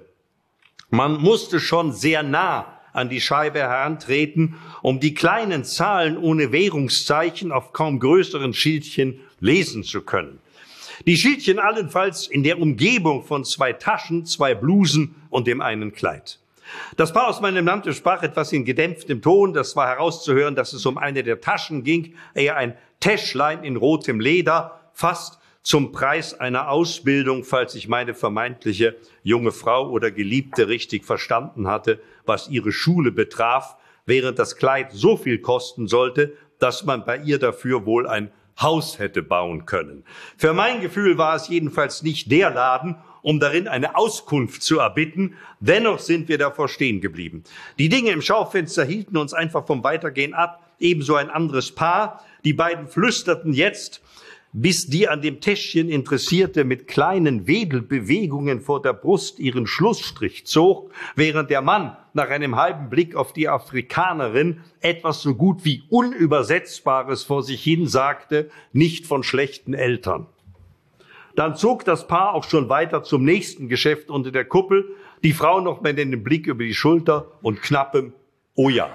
Man musste schon sehr nah an die Scheibe herantreten, um die kleinen Zahlen ohne Währungszeichen auf kaum größeren Schildchen lesen zu können. Die Schildchen allenfalls in der Umgebung von 2 Taschen, 2 Blusen und dem einen Kleid. Das Paar aus meinem Land sprach etwas in gedämpftem Ton. Das war herauszuhören, dass es um eine der Taschen ging, eher ein Täschlein in rotem Leder, fast zum Preis einer Ausbildung, falls ich meine vermeintliche junge Frau oder Geliebte richtig verstanden hatte, was ihre Schule betraf, während das Kleid so viel kosten sollte, dass man bei ihr dafür wohl ein Haus hätte bauen können. Für mein Gefühl war es jedenfalls nicht der Laden, um darin eine Auskunft zu erbitten. Dennoch sind wir davor stehen geblieben. Die Dinge im Schaufenster hielten uns einfach vom Weitergehen ab. Ebenso ein anderes Paar. Die beiden flüsterten jetzt, bis die an dem Täschchen Interessierte mit kleinen Wedelbewegungen vor der Brust ihren Schlussstrich zog, während der Mann nach einem halben Blick auf die Afrikanerin etwas so gut wie Unübersetzbares vor sich hin sagte, nicht von schlechten Eltern. Dann zog das Paar auch schon weiter zum nächsten Geschäft unter der Kuppel, die Frau noch mal den Blick über die Schulter und knappem Oh ja.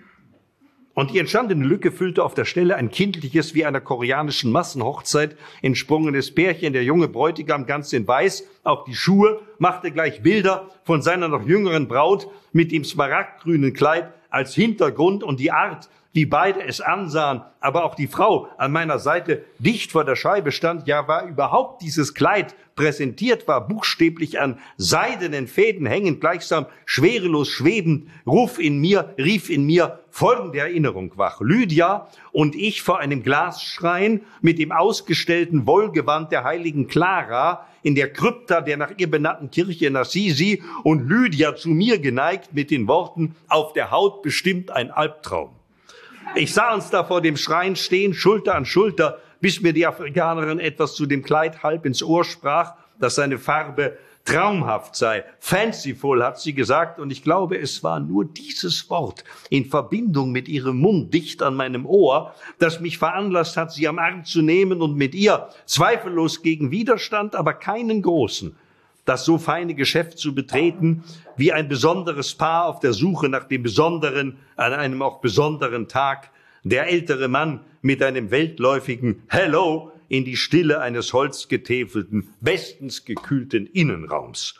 Und die entstandene Lücke füllte auf der Stelle ein kindliches, wie einer koreanischen Massenhochzeit entsprungenes Pärchen, der junge Bräutigam ganz in Weiß, auch die Schuhe, machte gleich Bilder von seiner noch jüngeren Braut mit dem smaragdgrünen Kleid als Hintergrund und die Art, wie beide es ansahen, aber auch die Frau an meiner Seite dicht vor der Scheibe stand, ja, war überhaupt dieses Kleid präsentiert war, buchstäblich an seidenen Fäden hängend, gleichsam schwerelos schwebend, rief in mir folgende Erinnerung wach. Lydia und ich vor einem Glasschrein mit dem ausgestellten Wollgewand der heiligen Clara in der Krypta der nach ihr benannten Kirche in Assisi und Lydia zu mir geneigt mit den Worten, auf der Haut bestimmt ein Albtraum. Ich sah uns da vor dem Schrein stehen, Schulter an Schulter, bis mir die Afrikanerin etwas zu dem Kleid halb ins Ohr sprach, dass seine Farbe traumhaft sei. Fanciful, hat sie gesagt, und ich glaube, es war nur dieses Wort in Verbindung mit ihrem Mund dicht an meinem Ohr, das mich veranlasst hat, sie am Arm zu nehmen und mit ihr zweifellos gegen Widerstand, aber keinen großen, das so feine Geschäft zu betreten, wie ein besonderes Paar auf der Suche nach dem Besonderen an einem auch besonderen Tag, der ältere Mann mit einem weltläufigen Hello in die Stille eines holzgetäfelten, bestens gekühlten Innenraums.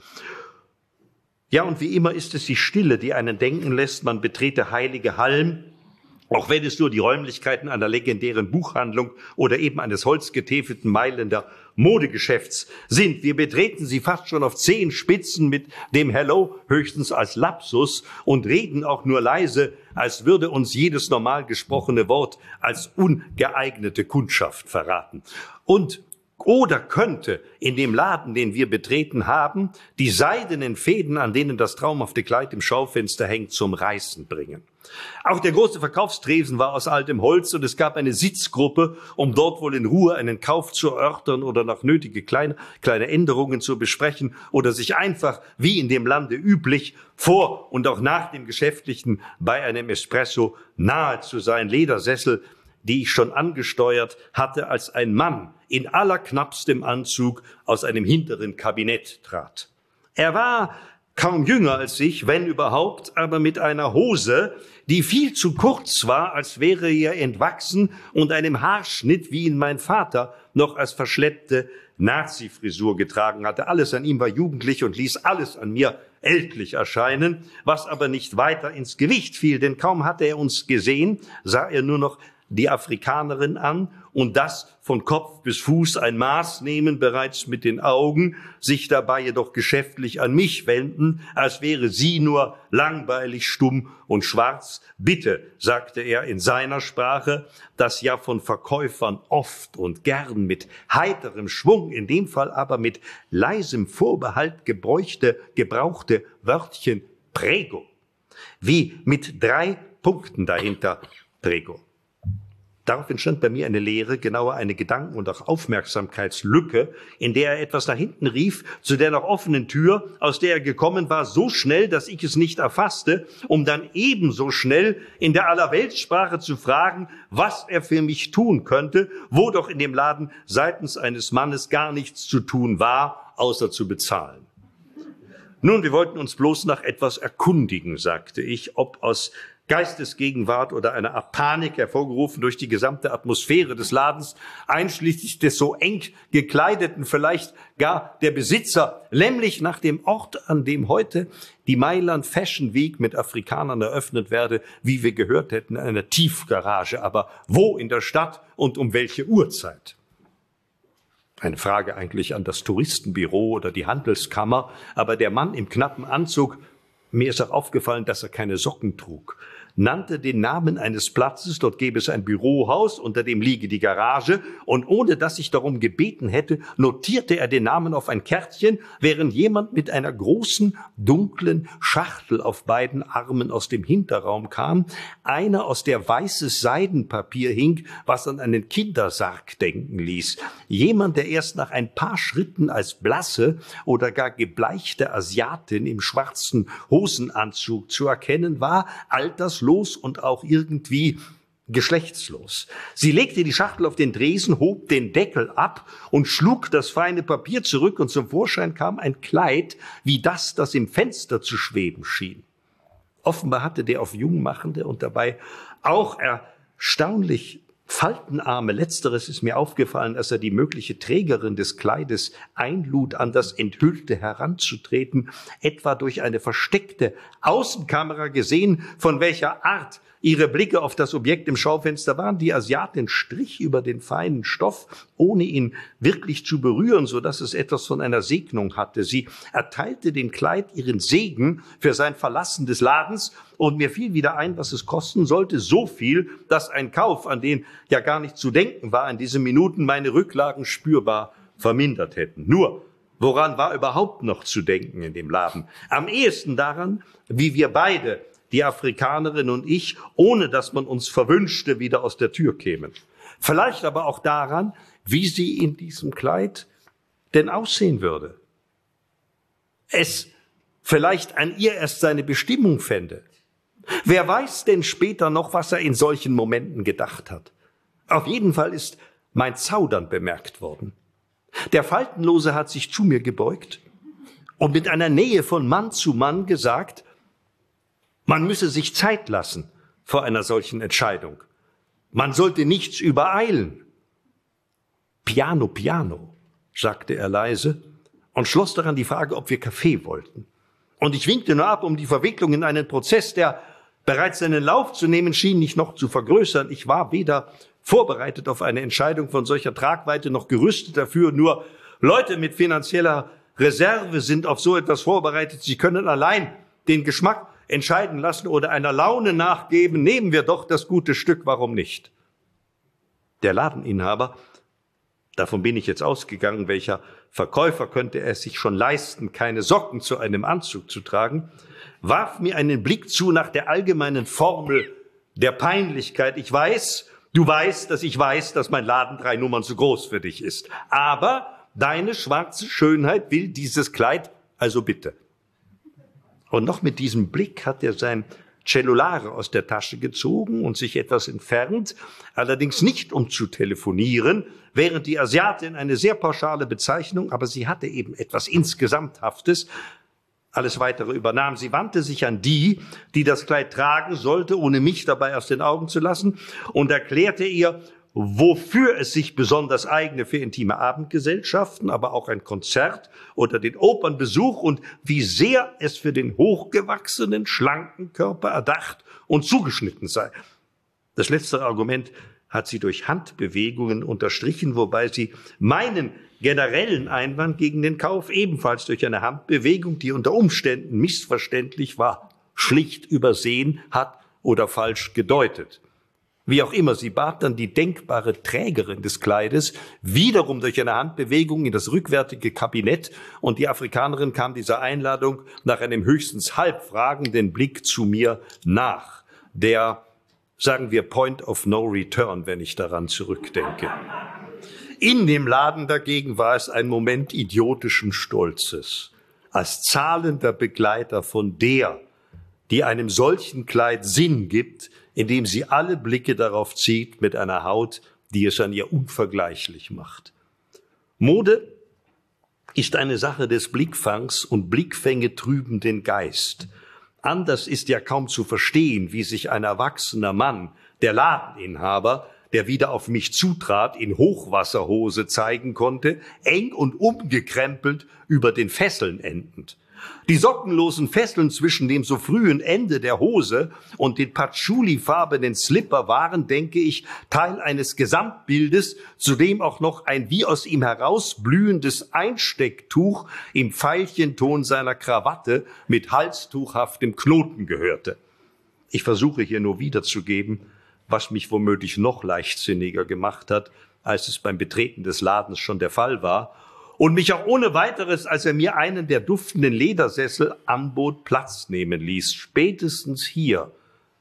Ja, und wie immer ist es die Stille, die einen denken lässt, man betrete heilige Hallen, auch wenn es nur die Räumlichkeiten einer legendären Buchhandlung oder eben eines holzgetäfelten Mailänder Modegeschäfts sind. Wir betreten sie fast schon auf Zehenspitzen mit dem Hello höchstens als Lapsus und reden auch nur leise, als würde uns jedes normal gesprochene Wort als ungeeignete Kundschaft verraten. Und oder könnte in dem Laden, den wir betreten haben, die seidenen Fäden, an denen das traumhafte Kleid im Schaufenster hängt, zum Reißen bringen. Auch der große Verkaufstresen war aus altem Holz und es gab eine Sitzgruppe, um dort wohl in Ruhe einen Kauf zu erörtern oder noch nötige kleine Änderungen zu besprechen oder sich einfach, wie in dem Lande üblich, vor und auch nach dem Geschäftlichen bei einem Espresso nahe zu sein. Ledersessel, die ich schon angesteuert hatte, als ein Mann in allerknappstem Anzug aus einem hinteren Kabinett trat. Er war kaum jünger als ich, wenn überhaupt, aber mit einer Hose, die viel zu kurz war, als wäre er entwachsen, und einem Haarschnitt, wie ihn mein Vater noch als verschleppte Nazi-Frisur getragen hatte. Alles an ihm war jugendlich und ließ alles an mir ältlich erscheinen, was aber nicht weiter ins Gewicht fiel, denn kaum hatte er uns gesehen, sah er nur noch die Afrikanerin an und das von Kopf bis Fuß ein Maß nehmen, bereits mit den Augen, sich dabei jedoch geschäftlich an mich wenden, als wäre sie nur langweilig, stumm und schwarz. Bitte, sagte er in seiner Sprache, das ja von Verkäufern oft und gern mit heiterem Schwung, in dem Fall aber mit leisem Vorbehalt gebrauchte Wörtchen Prego, wie mit 3 Punkten dahinter Prego. Darauf entstand bei mir eine Leere, genauer eine Gedanken- und auch Aufmerksamkeitslücke, in der er etwas nach hinten rief, zu der noch offenen Tür, aus der er gekommen war, so schnell, dass ich es nicht erfasste, um dann ebenso schnell in der Allerweltssprache zu fragen, was er für mich tun könnte, wo doch in dem Laden seitens eines Mannes gar nichts zu tun war, außer zu bezahlen. Nun, wir wollten uns bloß nach etwas erkundigen, sagte ich, ob aus Geistesgegenwart oder eine Art Panik, hervorgerufen durch die gesamte Atmosphäre des Ladens, einschließlich des so eng gekleideten, vielleicht gar der Besitzer, nämlich nach dem Ort, an dem heute die Mailand Fashion Week mit Afrikanern eröffnet werde, wie wir gehört hätten, in einer Tiefgarage. Aber wo in der Stadt und um welche Uhrzeit? Eine Frage eigentlich an das Touristenbüro oder die Handelskammer, aber der Mann im knappen Anzug, mir ist auch aufgefallen, dass er keine Socken trug, nannte den Namen eines Platzes, dort gäbe es ein Bürohaus, unter dem liege die Garage, und ohne dass ich darum gebeten hätte, notierte er den Namen auf ein Kärtchen, während jemand mit einer großen, dunklen Schachtel auf beiden Armen aus dem Hinterraum kam, einer, aus der weißes Seidenpapier hing, was an einen Kindersarg denken ließ. Jemand, der erst nach ein paar Schritten als blasse oder gar gebleichte Asiatin im schwarzen Hosenanzug zu erkennen war, alterslos und auch irgendwie geschlechtslos. Sie legte die Schachtel auf den Tresen, hob den Deckel ab und schlug das feine Papier zurück, und zum Vorschein kam ein Kleid wie das im Fenster zu schweben schien. Offenbar hatte der auf jung machende und dabei auch erstaunlich Faltenarme. Letzteres ist mir aufgefallen, als er die mögliche Trägerin des Kleides einlud, an das Enthüllte heranzutreten, etwa durch eine versteckte Außenkamera gesehen, von welcher Art ihre Blicke auf das Objekt im Schaufenster waren. Die Asiatin strich über den feinen Stoff, ohne ihn wirklich zu berühren, so dass es etwas von einer Segnung hatte. Sie erteilte dem Kleid ihren Segen für sein Verlassen des Ladens, und mir fiel wieder ein, was es kosten sollte. So viel, dass ein Kauf, an den ja gar nicht zu denken war, in diesen Minuten meine Rücklagen spürbar vermindert hätten. Nur, woran war überhaupt noch zu denken in dem Laden? Am ehesten daran, wie wir beide, die Afrikanerin und ich, ohne dass man uns verwünschte, wieder aus der Tür kämen. Vielleicht aber auch daran, wie sie in diesem Kleid denn aussehen würde. Es vielleicht an ihr erst seine Bestimmung fände. Wer weiß denn später noch, was er in solchen Momenten gedacht hat? Auf jeden Fall ist mein Zaudern bemerkt worden. Der Faltenlose hat sich zu mir gebeugt und mit einer Nähe von Mann zu Mann gesagt, man müsse sich Zeit lassen vor einer solchen Entscheidung. Man sollte nichts übereilen. Piano, piano, sagte er leise und schloss daran die Frage, ob wir Kaffee wollten. Und ich winkte nur ab, um die Verwicklung in einen Prozess, der bereits seinen Lauf zu nehmen schien, nicht noch zu vergrößern. Ich war weder vorbereitet auf eine Entscheidung von solcher Tragweite noch gerüstet dafür. Nur Leute mit finanzieller Reserve sind auf so etwas vorbereitet. Sie können allein den Geschmack entscheiden lassen oder einer Laune nachgeben. Nehmen wir doch das gute Stück, warum nicht? Der Ladeninhaber, davon bin ich jetzt ausgegangen, welcher Verkäufer könnte es sich schon leisten, keine Socken zu einem Anzug zu tragen, warf mir einen Blick zu nach der allgemeinen Formel der Peinlichkeit. Ich weiß, du weißt, dass ich weiß, dass mein Laden 3 Nummern zu groß für dich ist. Aber deine schwarze Schönheit will dieses Kleid, also bitte. Und noch mit diesem Blick hat er sein Cellulare aus der Tasche gezogen und sich etwas entfernt, allerdings nicht um zu telefonieren, während die Asiatin eine sehr pauschale Bezeichnung, aber sie hatte eben etwas Insgesamthaftes, alles Weitere übernahm. Sie wandte sich an die, die das Kleid tragen sollte, ohne mich dabei aus den Augen zu lassen, und erklärte ihr, wofür es sich besonders eigne für intime Abendgesellschaften, aber auch ein Konzert oder den Opernbesuch und wie sehr es für den hochgewachsenen, schlanken Körper erdacht und zugeschnitten sei. Das letzte Argument hat sie durch Handbewegungen unterstrichen, wobei sie meinen generellen Einwand gegen den Kauf ebenfalls durch eine Handbewegung, die unter Umständen missverständlich war, schlicht übersehen hat oder falsch gedeutet. Wie auch immer, sie bat dann die denkbare Trägerin des Kleides wiederum durch eine Handbewegung in das rückwärtige Kabinett, und die Afrikanerin kam dieser Einladung nach einem höchstens halb fragenden Blick zu mir nach. Der, sagen wir, Point of No Return, wenn ich daran zurückdenke. In dem Laden dagegen war es ein Moment idiotischen Stolzes, als zahlender Begleiter von der, die einem solchen Kleid Sinn gibt, indem sie alle Blicke darauf zieht mit einer Haut, die es an ihr unvergleichlich macht. Mode ist eine Sache des Blickfangs, und Blickfänge trüben den Geist. Anders ist ja kaum zu verstehen, wie sich ein erwachsener Mann, der Ladeninhaber, der wieder auf mich zutrat, in Hochwasserhose zeigen konnte, eng und umgekrempelt über den Fesseln endend. Die sockenlosen Fesseln zwischen dem so frühen Ende der Hose und den patchoulifarbenen Slipper waren, denke ich, Teil eines Gesamtbildes, zu dem auch noch ein wie aus ihm herausblühendes Einstecktuch im Veilchenton seiner Krawatte mit halstuchhaftem Knoten gehörte. Ich versuche hier nur wiederzugeben, was mich womöglich noch leichtsinniger gemacht hat, als es beim Betreten des Ladens schon der Fall war, und mich auch ohne weiteres, als er mir einen der duftenden Ledersessel anbot, Platz nehmen ließ. Spätestens hier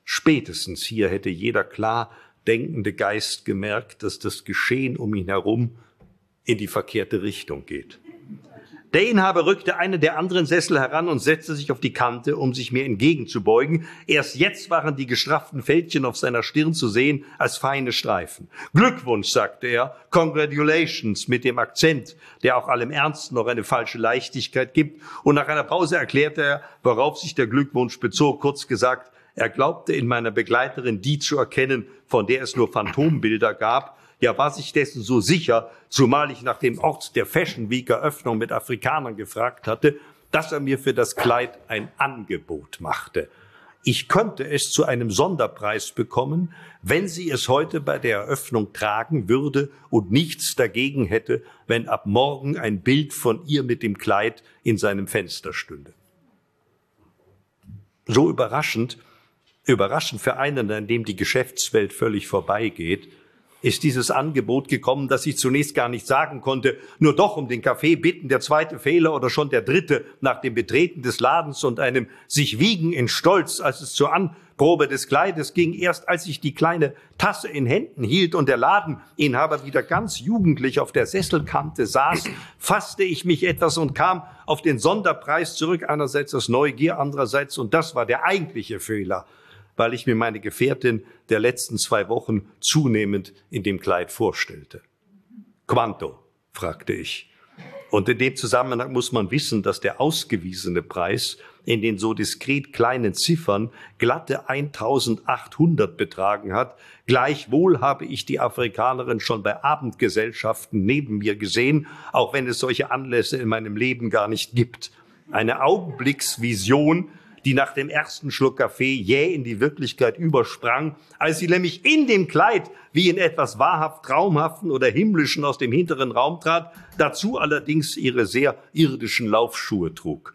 hätte jeder klar denkende Geist gemerkt, dass das Geschehen um ihn herum in die verkehrte Richtung geht. Der Inhaber rückte einen der anderen Sessel heran und setzte sich auf die Kante, um sich mir entgegenzubeugen. Erst jetzt waren die gestrafften Fältchen auf seiner Stirn zu sehen als feine Streifen. Glückwunsch, sagte er, congratulations, mit dem Akzent, der auch allem Ernst noch eine falsche Leichtigkeit gibt. Und nach einer Pause erklärte er, worauf sich der Glückwunsch bezog. Kurz gesagt, Er glaubte in meiner Begleiterin die zu erkennen, von der es nur Phantombilder gab. Ja, war sich dessen so sicher, zumal ich nach dem Ort der Fashion Week Eröffnung mit Afrikanern gefragt hatte, dass er mir für das Kleid ein Angebot machte. Ich könnte es zu einem Sonderpreis bekommen, wenn sie es heute bei der Eröffnung tragen würde und nichts dagegen hätte, wenn ab morgen ein Bild von ihr mit dem Kleid in seinem Fenster stünde. So überraschend für einen, an dem die Geschäftswelt völlig vorbeigeht, ist dieses Angebot gekommen, dass ich zunächst gar nicht sagen konnte, nur doch um den Kaffee bitten, der zweite Fehler oder schon der dritte nach dem Betreten des Ladens und einem sich wiegen in Stolz, als es zur Anprobe des Kleides ging, erst als ich die kleine Tasse in Händen hielt und der Ladeninhaber wieder ganz jugendlich auf der Sesselkante saß, fasste ich mich etwas und kam auf den Sonderpreis zurück, einerseits aus Neugier, andererseits, und das war der eigentliche Fehler, weil ich mir meine Gefährtin der letzten 2 Wochen zunehmend in dem Kleid vorstellte. Quanto? Fragte ich. Und in dem Zusammenhang muss man wissen, dass der ausgewiesene Preis in den so diskret kleinen Ziffern glatte 1.800 betragen hat. Gleichwohl habe ich die Afrikanerin schon bei Abendgesellschaften neben mir gesehen, auch wenn es solche Anlässe in meinem Leben gar nicht gibt. Eine Augenblicksvision, die nach dem ersten Schluck Kaffee jäh in die Wirklichkeit übersprang, als sie nämlich in dem Kleid wie in etwas wahrhaft Traumhaften oder Himmlischen aus dem hinteren Raum trat, dazu allerdings ihre sehr irdischen Laufschuhe trug.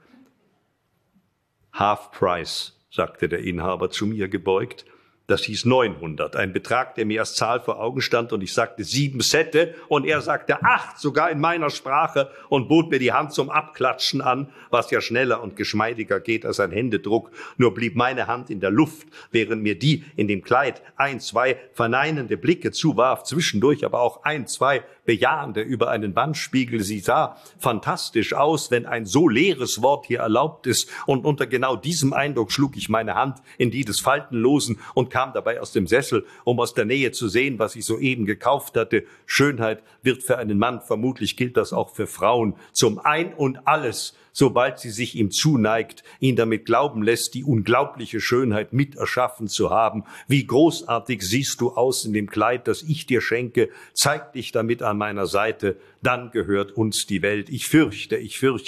Half Price, sagte der Inhaber zu mir gebeugt. Das hieß 900, ein Betrag, der mir als Zahl vor Augen stand, und ich sagte 7 Sette und er sagte 8, sogar in meiner Sprache, und bot mir die Hand zum Abklatschen an, was ja schneller und geschmeidiger geht als ein Händedruck. Nur blieb meine Hand in der Luft, während mir die in dem Kleid 1, 2 verneinende Blicke zuwarf, zwischendurch aber auch 1, 2 bejahende über einen Wandspiegel. Sie sah fantastisch aus, wenn ein so leeres Wort hier erlaubt ist, und unter genau diesem Eindruck schlug ich meine Hand in die des Faltenlosen und kam dabei aus dem Sessel, um aus der Nähe zu sehen, was ich soeben gekauft hatte. Schönheit wird für einen Mann, vermutlich gilt das auch für Frauen, zum Ein und Alles, sobald sie sich ihm zuneigt, ihn damit glauben lässt, die unglaubliche Schönheit mit erschaffen zu haben. Wie großartig siehst du aus in dem Kleid, das ich dir schenke, zeig dich damit an meiner Seite, dann gehört uns die Welt. Ich fürchte,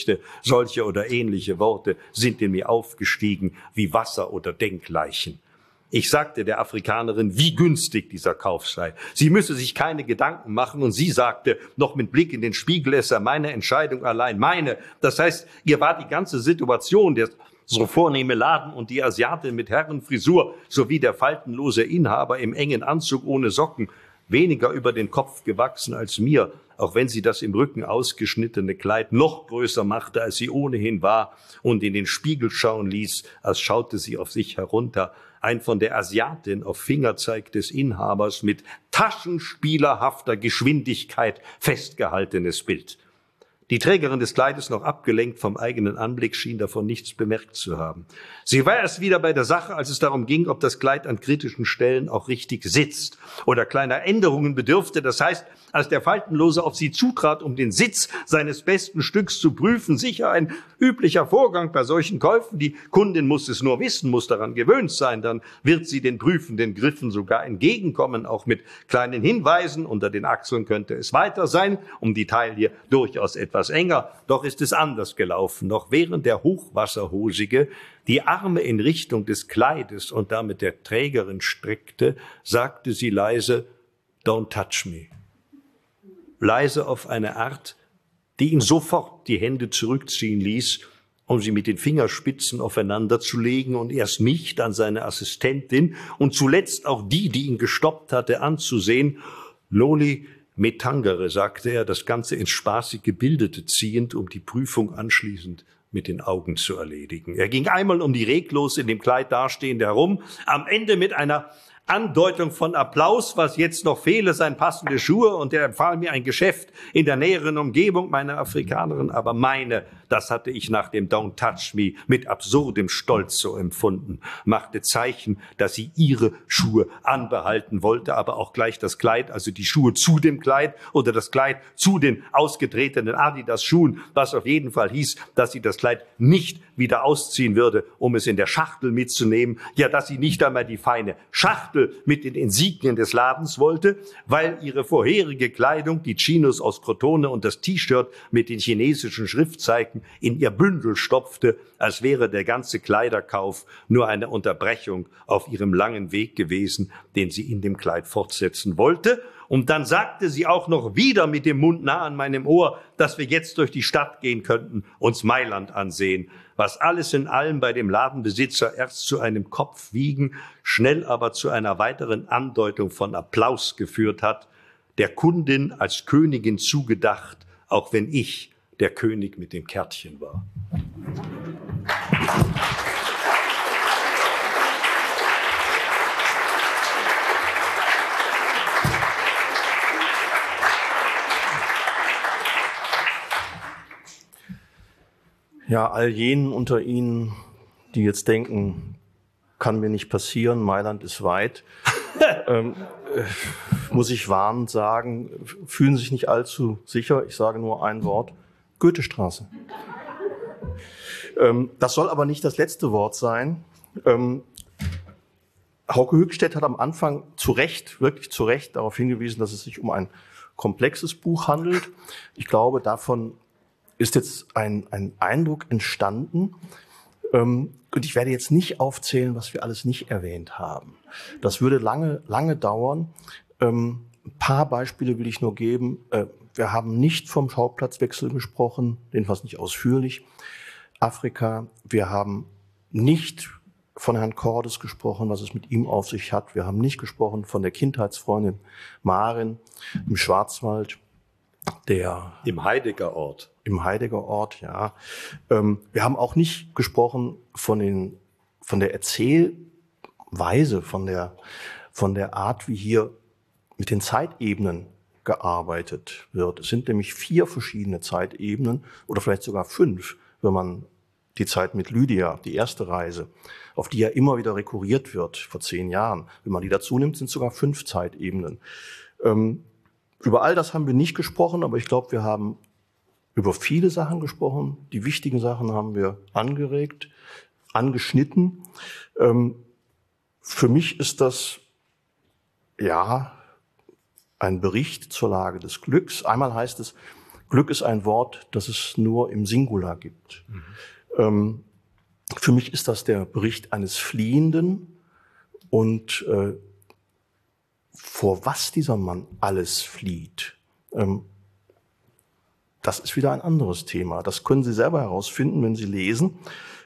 solche oder ähnliche Worte sind in mir aufgestiegen wie Wasser oder Denkleichen. Ich sagte der Afrikanerin, wie günstig dieser Kauf sei. Sie müsse sich keine Gedanken machen, und sie sagte, noch mit Blick in den Spiegel, es sei meine Entscheidung allein, meine. Das heißt, ihr war die ganze Situation, der so vornehme Laden und die Asiatin mit Herrenfrisur sowie der faltenlose Inhaber im engen Anzug ohne Socken weniger über den Kopf gewachsen als mir, auch wenn sie das im Rücken ausgeschnittene Kleid noch größer machte, als sie ohnehin war, und in den Spiegel schauen ließ, als schaute sie auf sich herunter. Ein von der Asiatin auf Fingerzeig des Inhabers mit taschenspielerhafter Geschwindigkeit festgehaltenes Bild. Die Trägerin des Kleides, noch abgelenkt vom eigenen Anblick, schien davon nichts bemerkt zu haben. Sie war erst wieder bei der Sache, als es darum ging, ob das Kleid an kritischen Stellen auch richtig sitzt oder kleiner Änderungen bedürfte. Das heißt, als der Faltenlose auf sie zutrat, um den Sitz seines besten Stücks zu prüfen, sicher ein üblicher Vorgang bei solchen Käufen. Die Kundin muss es nur wissen, muss daran gewöhnt sein. Dann wird sie den prüfenden Griffen sogar entgegenkommen, auch mit kleinen Hinweisen. Unter den Achseln könnte es weiter sein, um die Taille durchaus etwas enger. Doch ist es anders gelaufen. Noch während der Hochwasserhosige die Arme in Richtung des Kleides und damit der Trägerin streckte, sagte sie leise, "Don't touch me." Leise auf eine Art, die ihn sofort die Hände zurückziehen ließ, um sie mit den Fingerspitzen aufeinander zu legen und erst mich, dann seine Assistentin und zuletzt auch die ihn gestoppt hatte, anzusehen. "Loli Metangere", sagte er, das Ganze ins spaßige Bildete ziehend, um die Prüfung anschließend mit den Augen zu erledigen. Er ging einmal um die reglos in dem Kleid dastehende herum, am Ende mit einer Andeutung von Applaus, was jetzt noch fehle, seien passende Schuhe, und er empfahl mir ein Geschäft in der näheren Umgebung meiner Afrikanerin, aber meine, das hatte ich nach dem Don't Touch Me mit absurdem Stolz so empfunden, machte Zeichen, dass sie ihre Schuhe anbehalten wollte, aber auch gleich das Kleid, also die Schuhe zu dem Kleid oder das Kleid zu den ausgetretenen Adidas-Schuhen, was auf jeden Fall hieß, dass sie das Kleid nicht wieder ausziehen würde, um es in der Schachtel mitzunehmen, ja, dass sie nicht einmal die feine Schachtel mit den Insignien des Ladens wollte, weil ihre vorherige Kleidung, die Chinos aus Crotone und das T-Shirt mit den chinesischen Schriftzeichen, in ihr Bündel stopfte, als wäre der ganze Kleiderkauf nur eine Unterbrechung auf ihrem langen Weg gewesen, den sie in dem Kleid fortsetzen wollte. Und dann sagte sie auch noch wieder mit dem Mund nah an meinem Ohr, dass wir jetzt durch die Stadt gehen könnten, uns Mailand ansehen, was alles in allem bei dem Ladenbesitzer erst zu einem Kopfwiegen, schnell aber zu einer weiteren Andeutung von Applaus geführt hat, der Kundin als Königin zugedacht, auch wenn ich der König mit dem Kärtchen war. Ja, all jenen unter Ihnen, die jetzt denken, kann mir nicht passieren, Mailand ist weit, muss ich warnend sagen, fühlen sich nicht allzu sicher. Ich sage nur ein Wort: Goethestraße. Das soll aber nicht das letzte Wort sein. Hauke Höchstädt hat am Anfang zu Recht, wirklich zu Recht darauf hingewiesen, dass es sich um ein komplexes Buch handelt. Ich glaube, davon ist jetzt ein Eindruck entstanden. Und ich werde jetzt nicht aufzählen, was wir alles nicht erwähnt haben. Das würde lange dauern. Ein paar Beispiele will ich nur geben. Wir haben nicht vom Schauplatzwechsel gesprochen, jedenfalls nicht ausführlich. Afrika, wir haben nicht von Herrn Cordes gesprochen, was es mit ihm auf sich hat. Wir haben nicht gesprochen von der Kindheitsfreundin Marin im Schwarzwald. Im Heidegger Ort. Im Heidegger Ort, ja. Wir haben auch nicht gesprochen von der Erzählweise, von der Art, wie hier mit den Zeitebenen gearbeitet wird. Es sind nämlich 4 verschiedene Zeitebenen oder vielleicht sogar 5, wenn man die Zeit mit Lydia, die erste Reise, auf die ja immer wieder rekurriert wird, vor 10 Jahren. Wenn man die dazu nimmt, sind es sogar 5 Zeitebenen. Über all das haben wir nicht gesprochen, aber ich glaube, wir haben über viele Sachen gesprochen. Die wichtigen Sachen haben wir angeregt, angeschnitten. Für mich ist das, ja, ein Bericht zur Lage des Glücks. Einmal heißt es, Glück ist ein Wort, das es nur im Singular gibt. Für mich ist das der Bericht eines Fliehenden und vor was dieser Mann alles flieht, das ist wieder ein anderes Thema. Das können Sie selber herausfinden, wenn Sie lesen.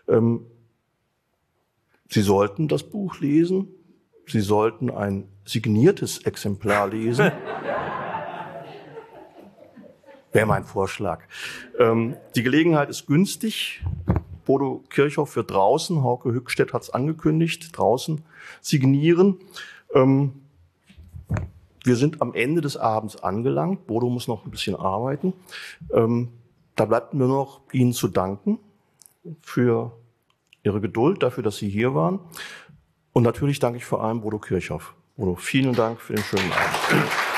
Sie sollten das Buch lesen. Sie sollten ein signiertes Exemplar lesen. Wäre mein Vorschlag. Die Gelegenheit ist günstig. Bodo Kirchhoff wird draußen, Hauke Höchstädt hat es angekündigt, draußen signieren. Wir sind am Ende des Abends angelangt. Bodo muss noch ein bisschen arbeiten. Da bleibt nur noch Ihnen zu danken für Ihre Geduld, dafür, dass Sie hier waren. Und natürlich danke ich vor allem Bodo Kirchhoff. Bodo, vielen Dank für den schönen Abend.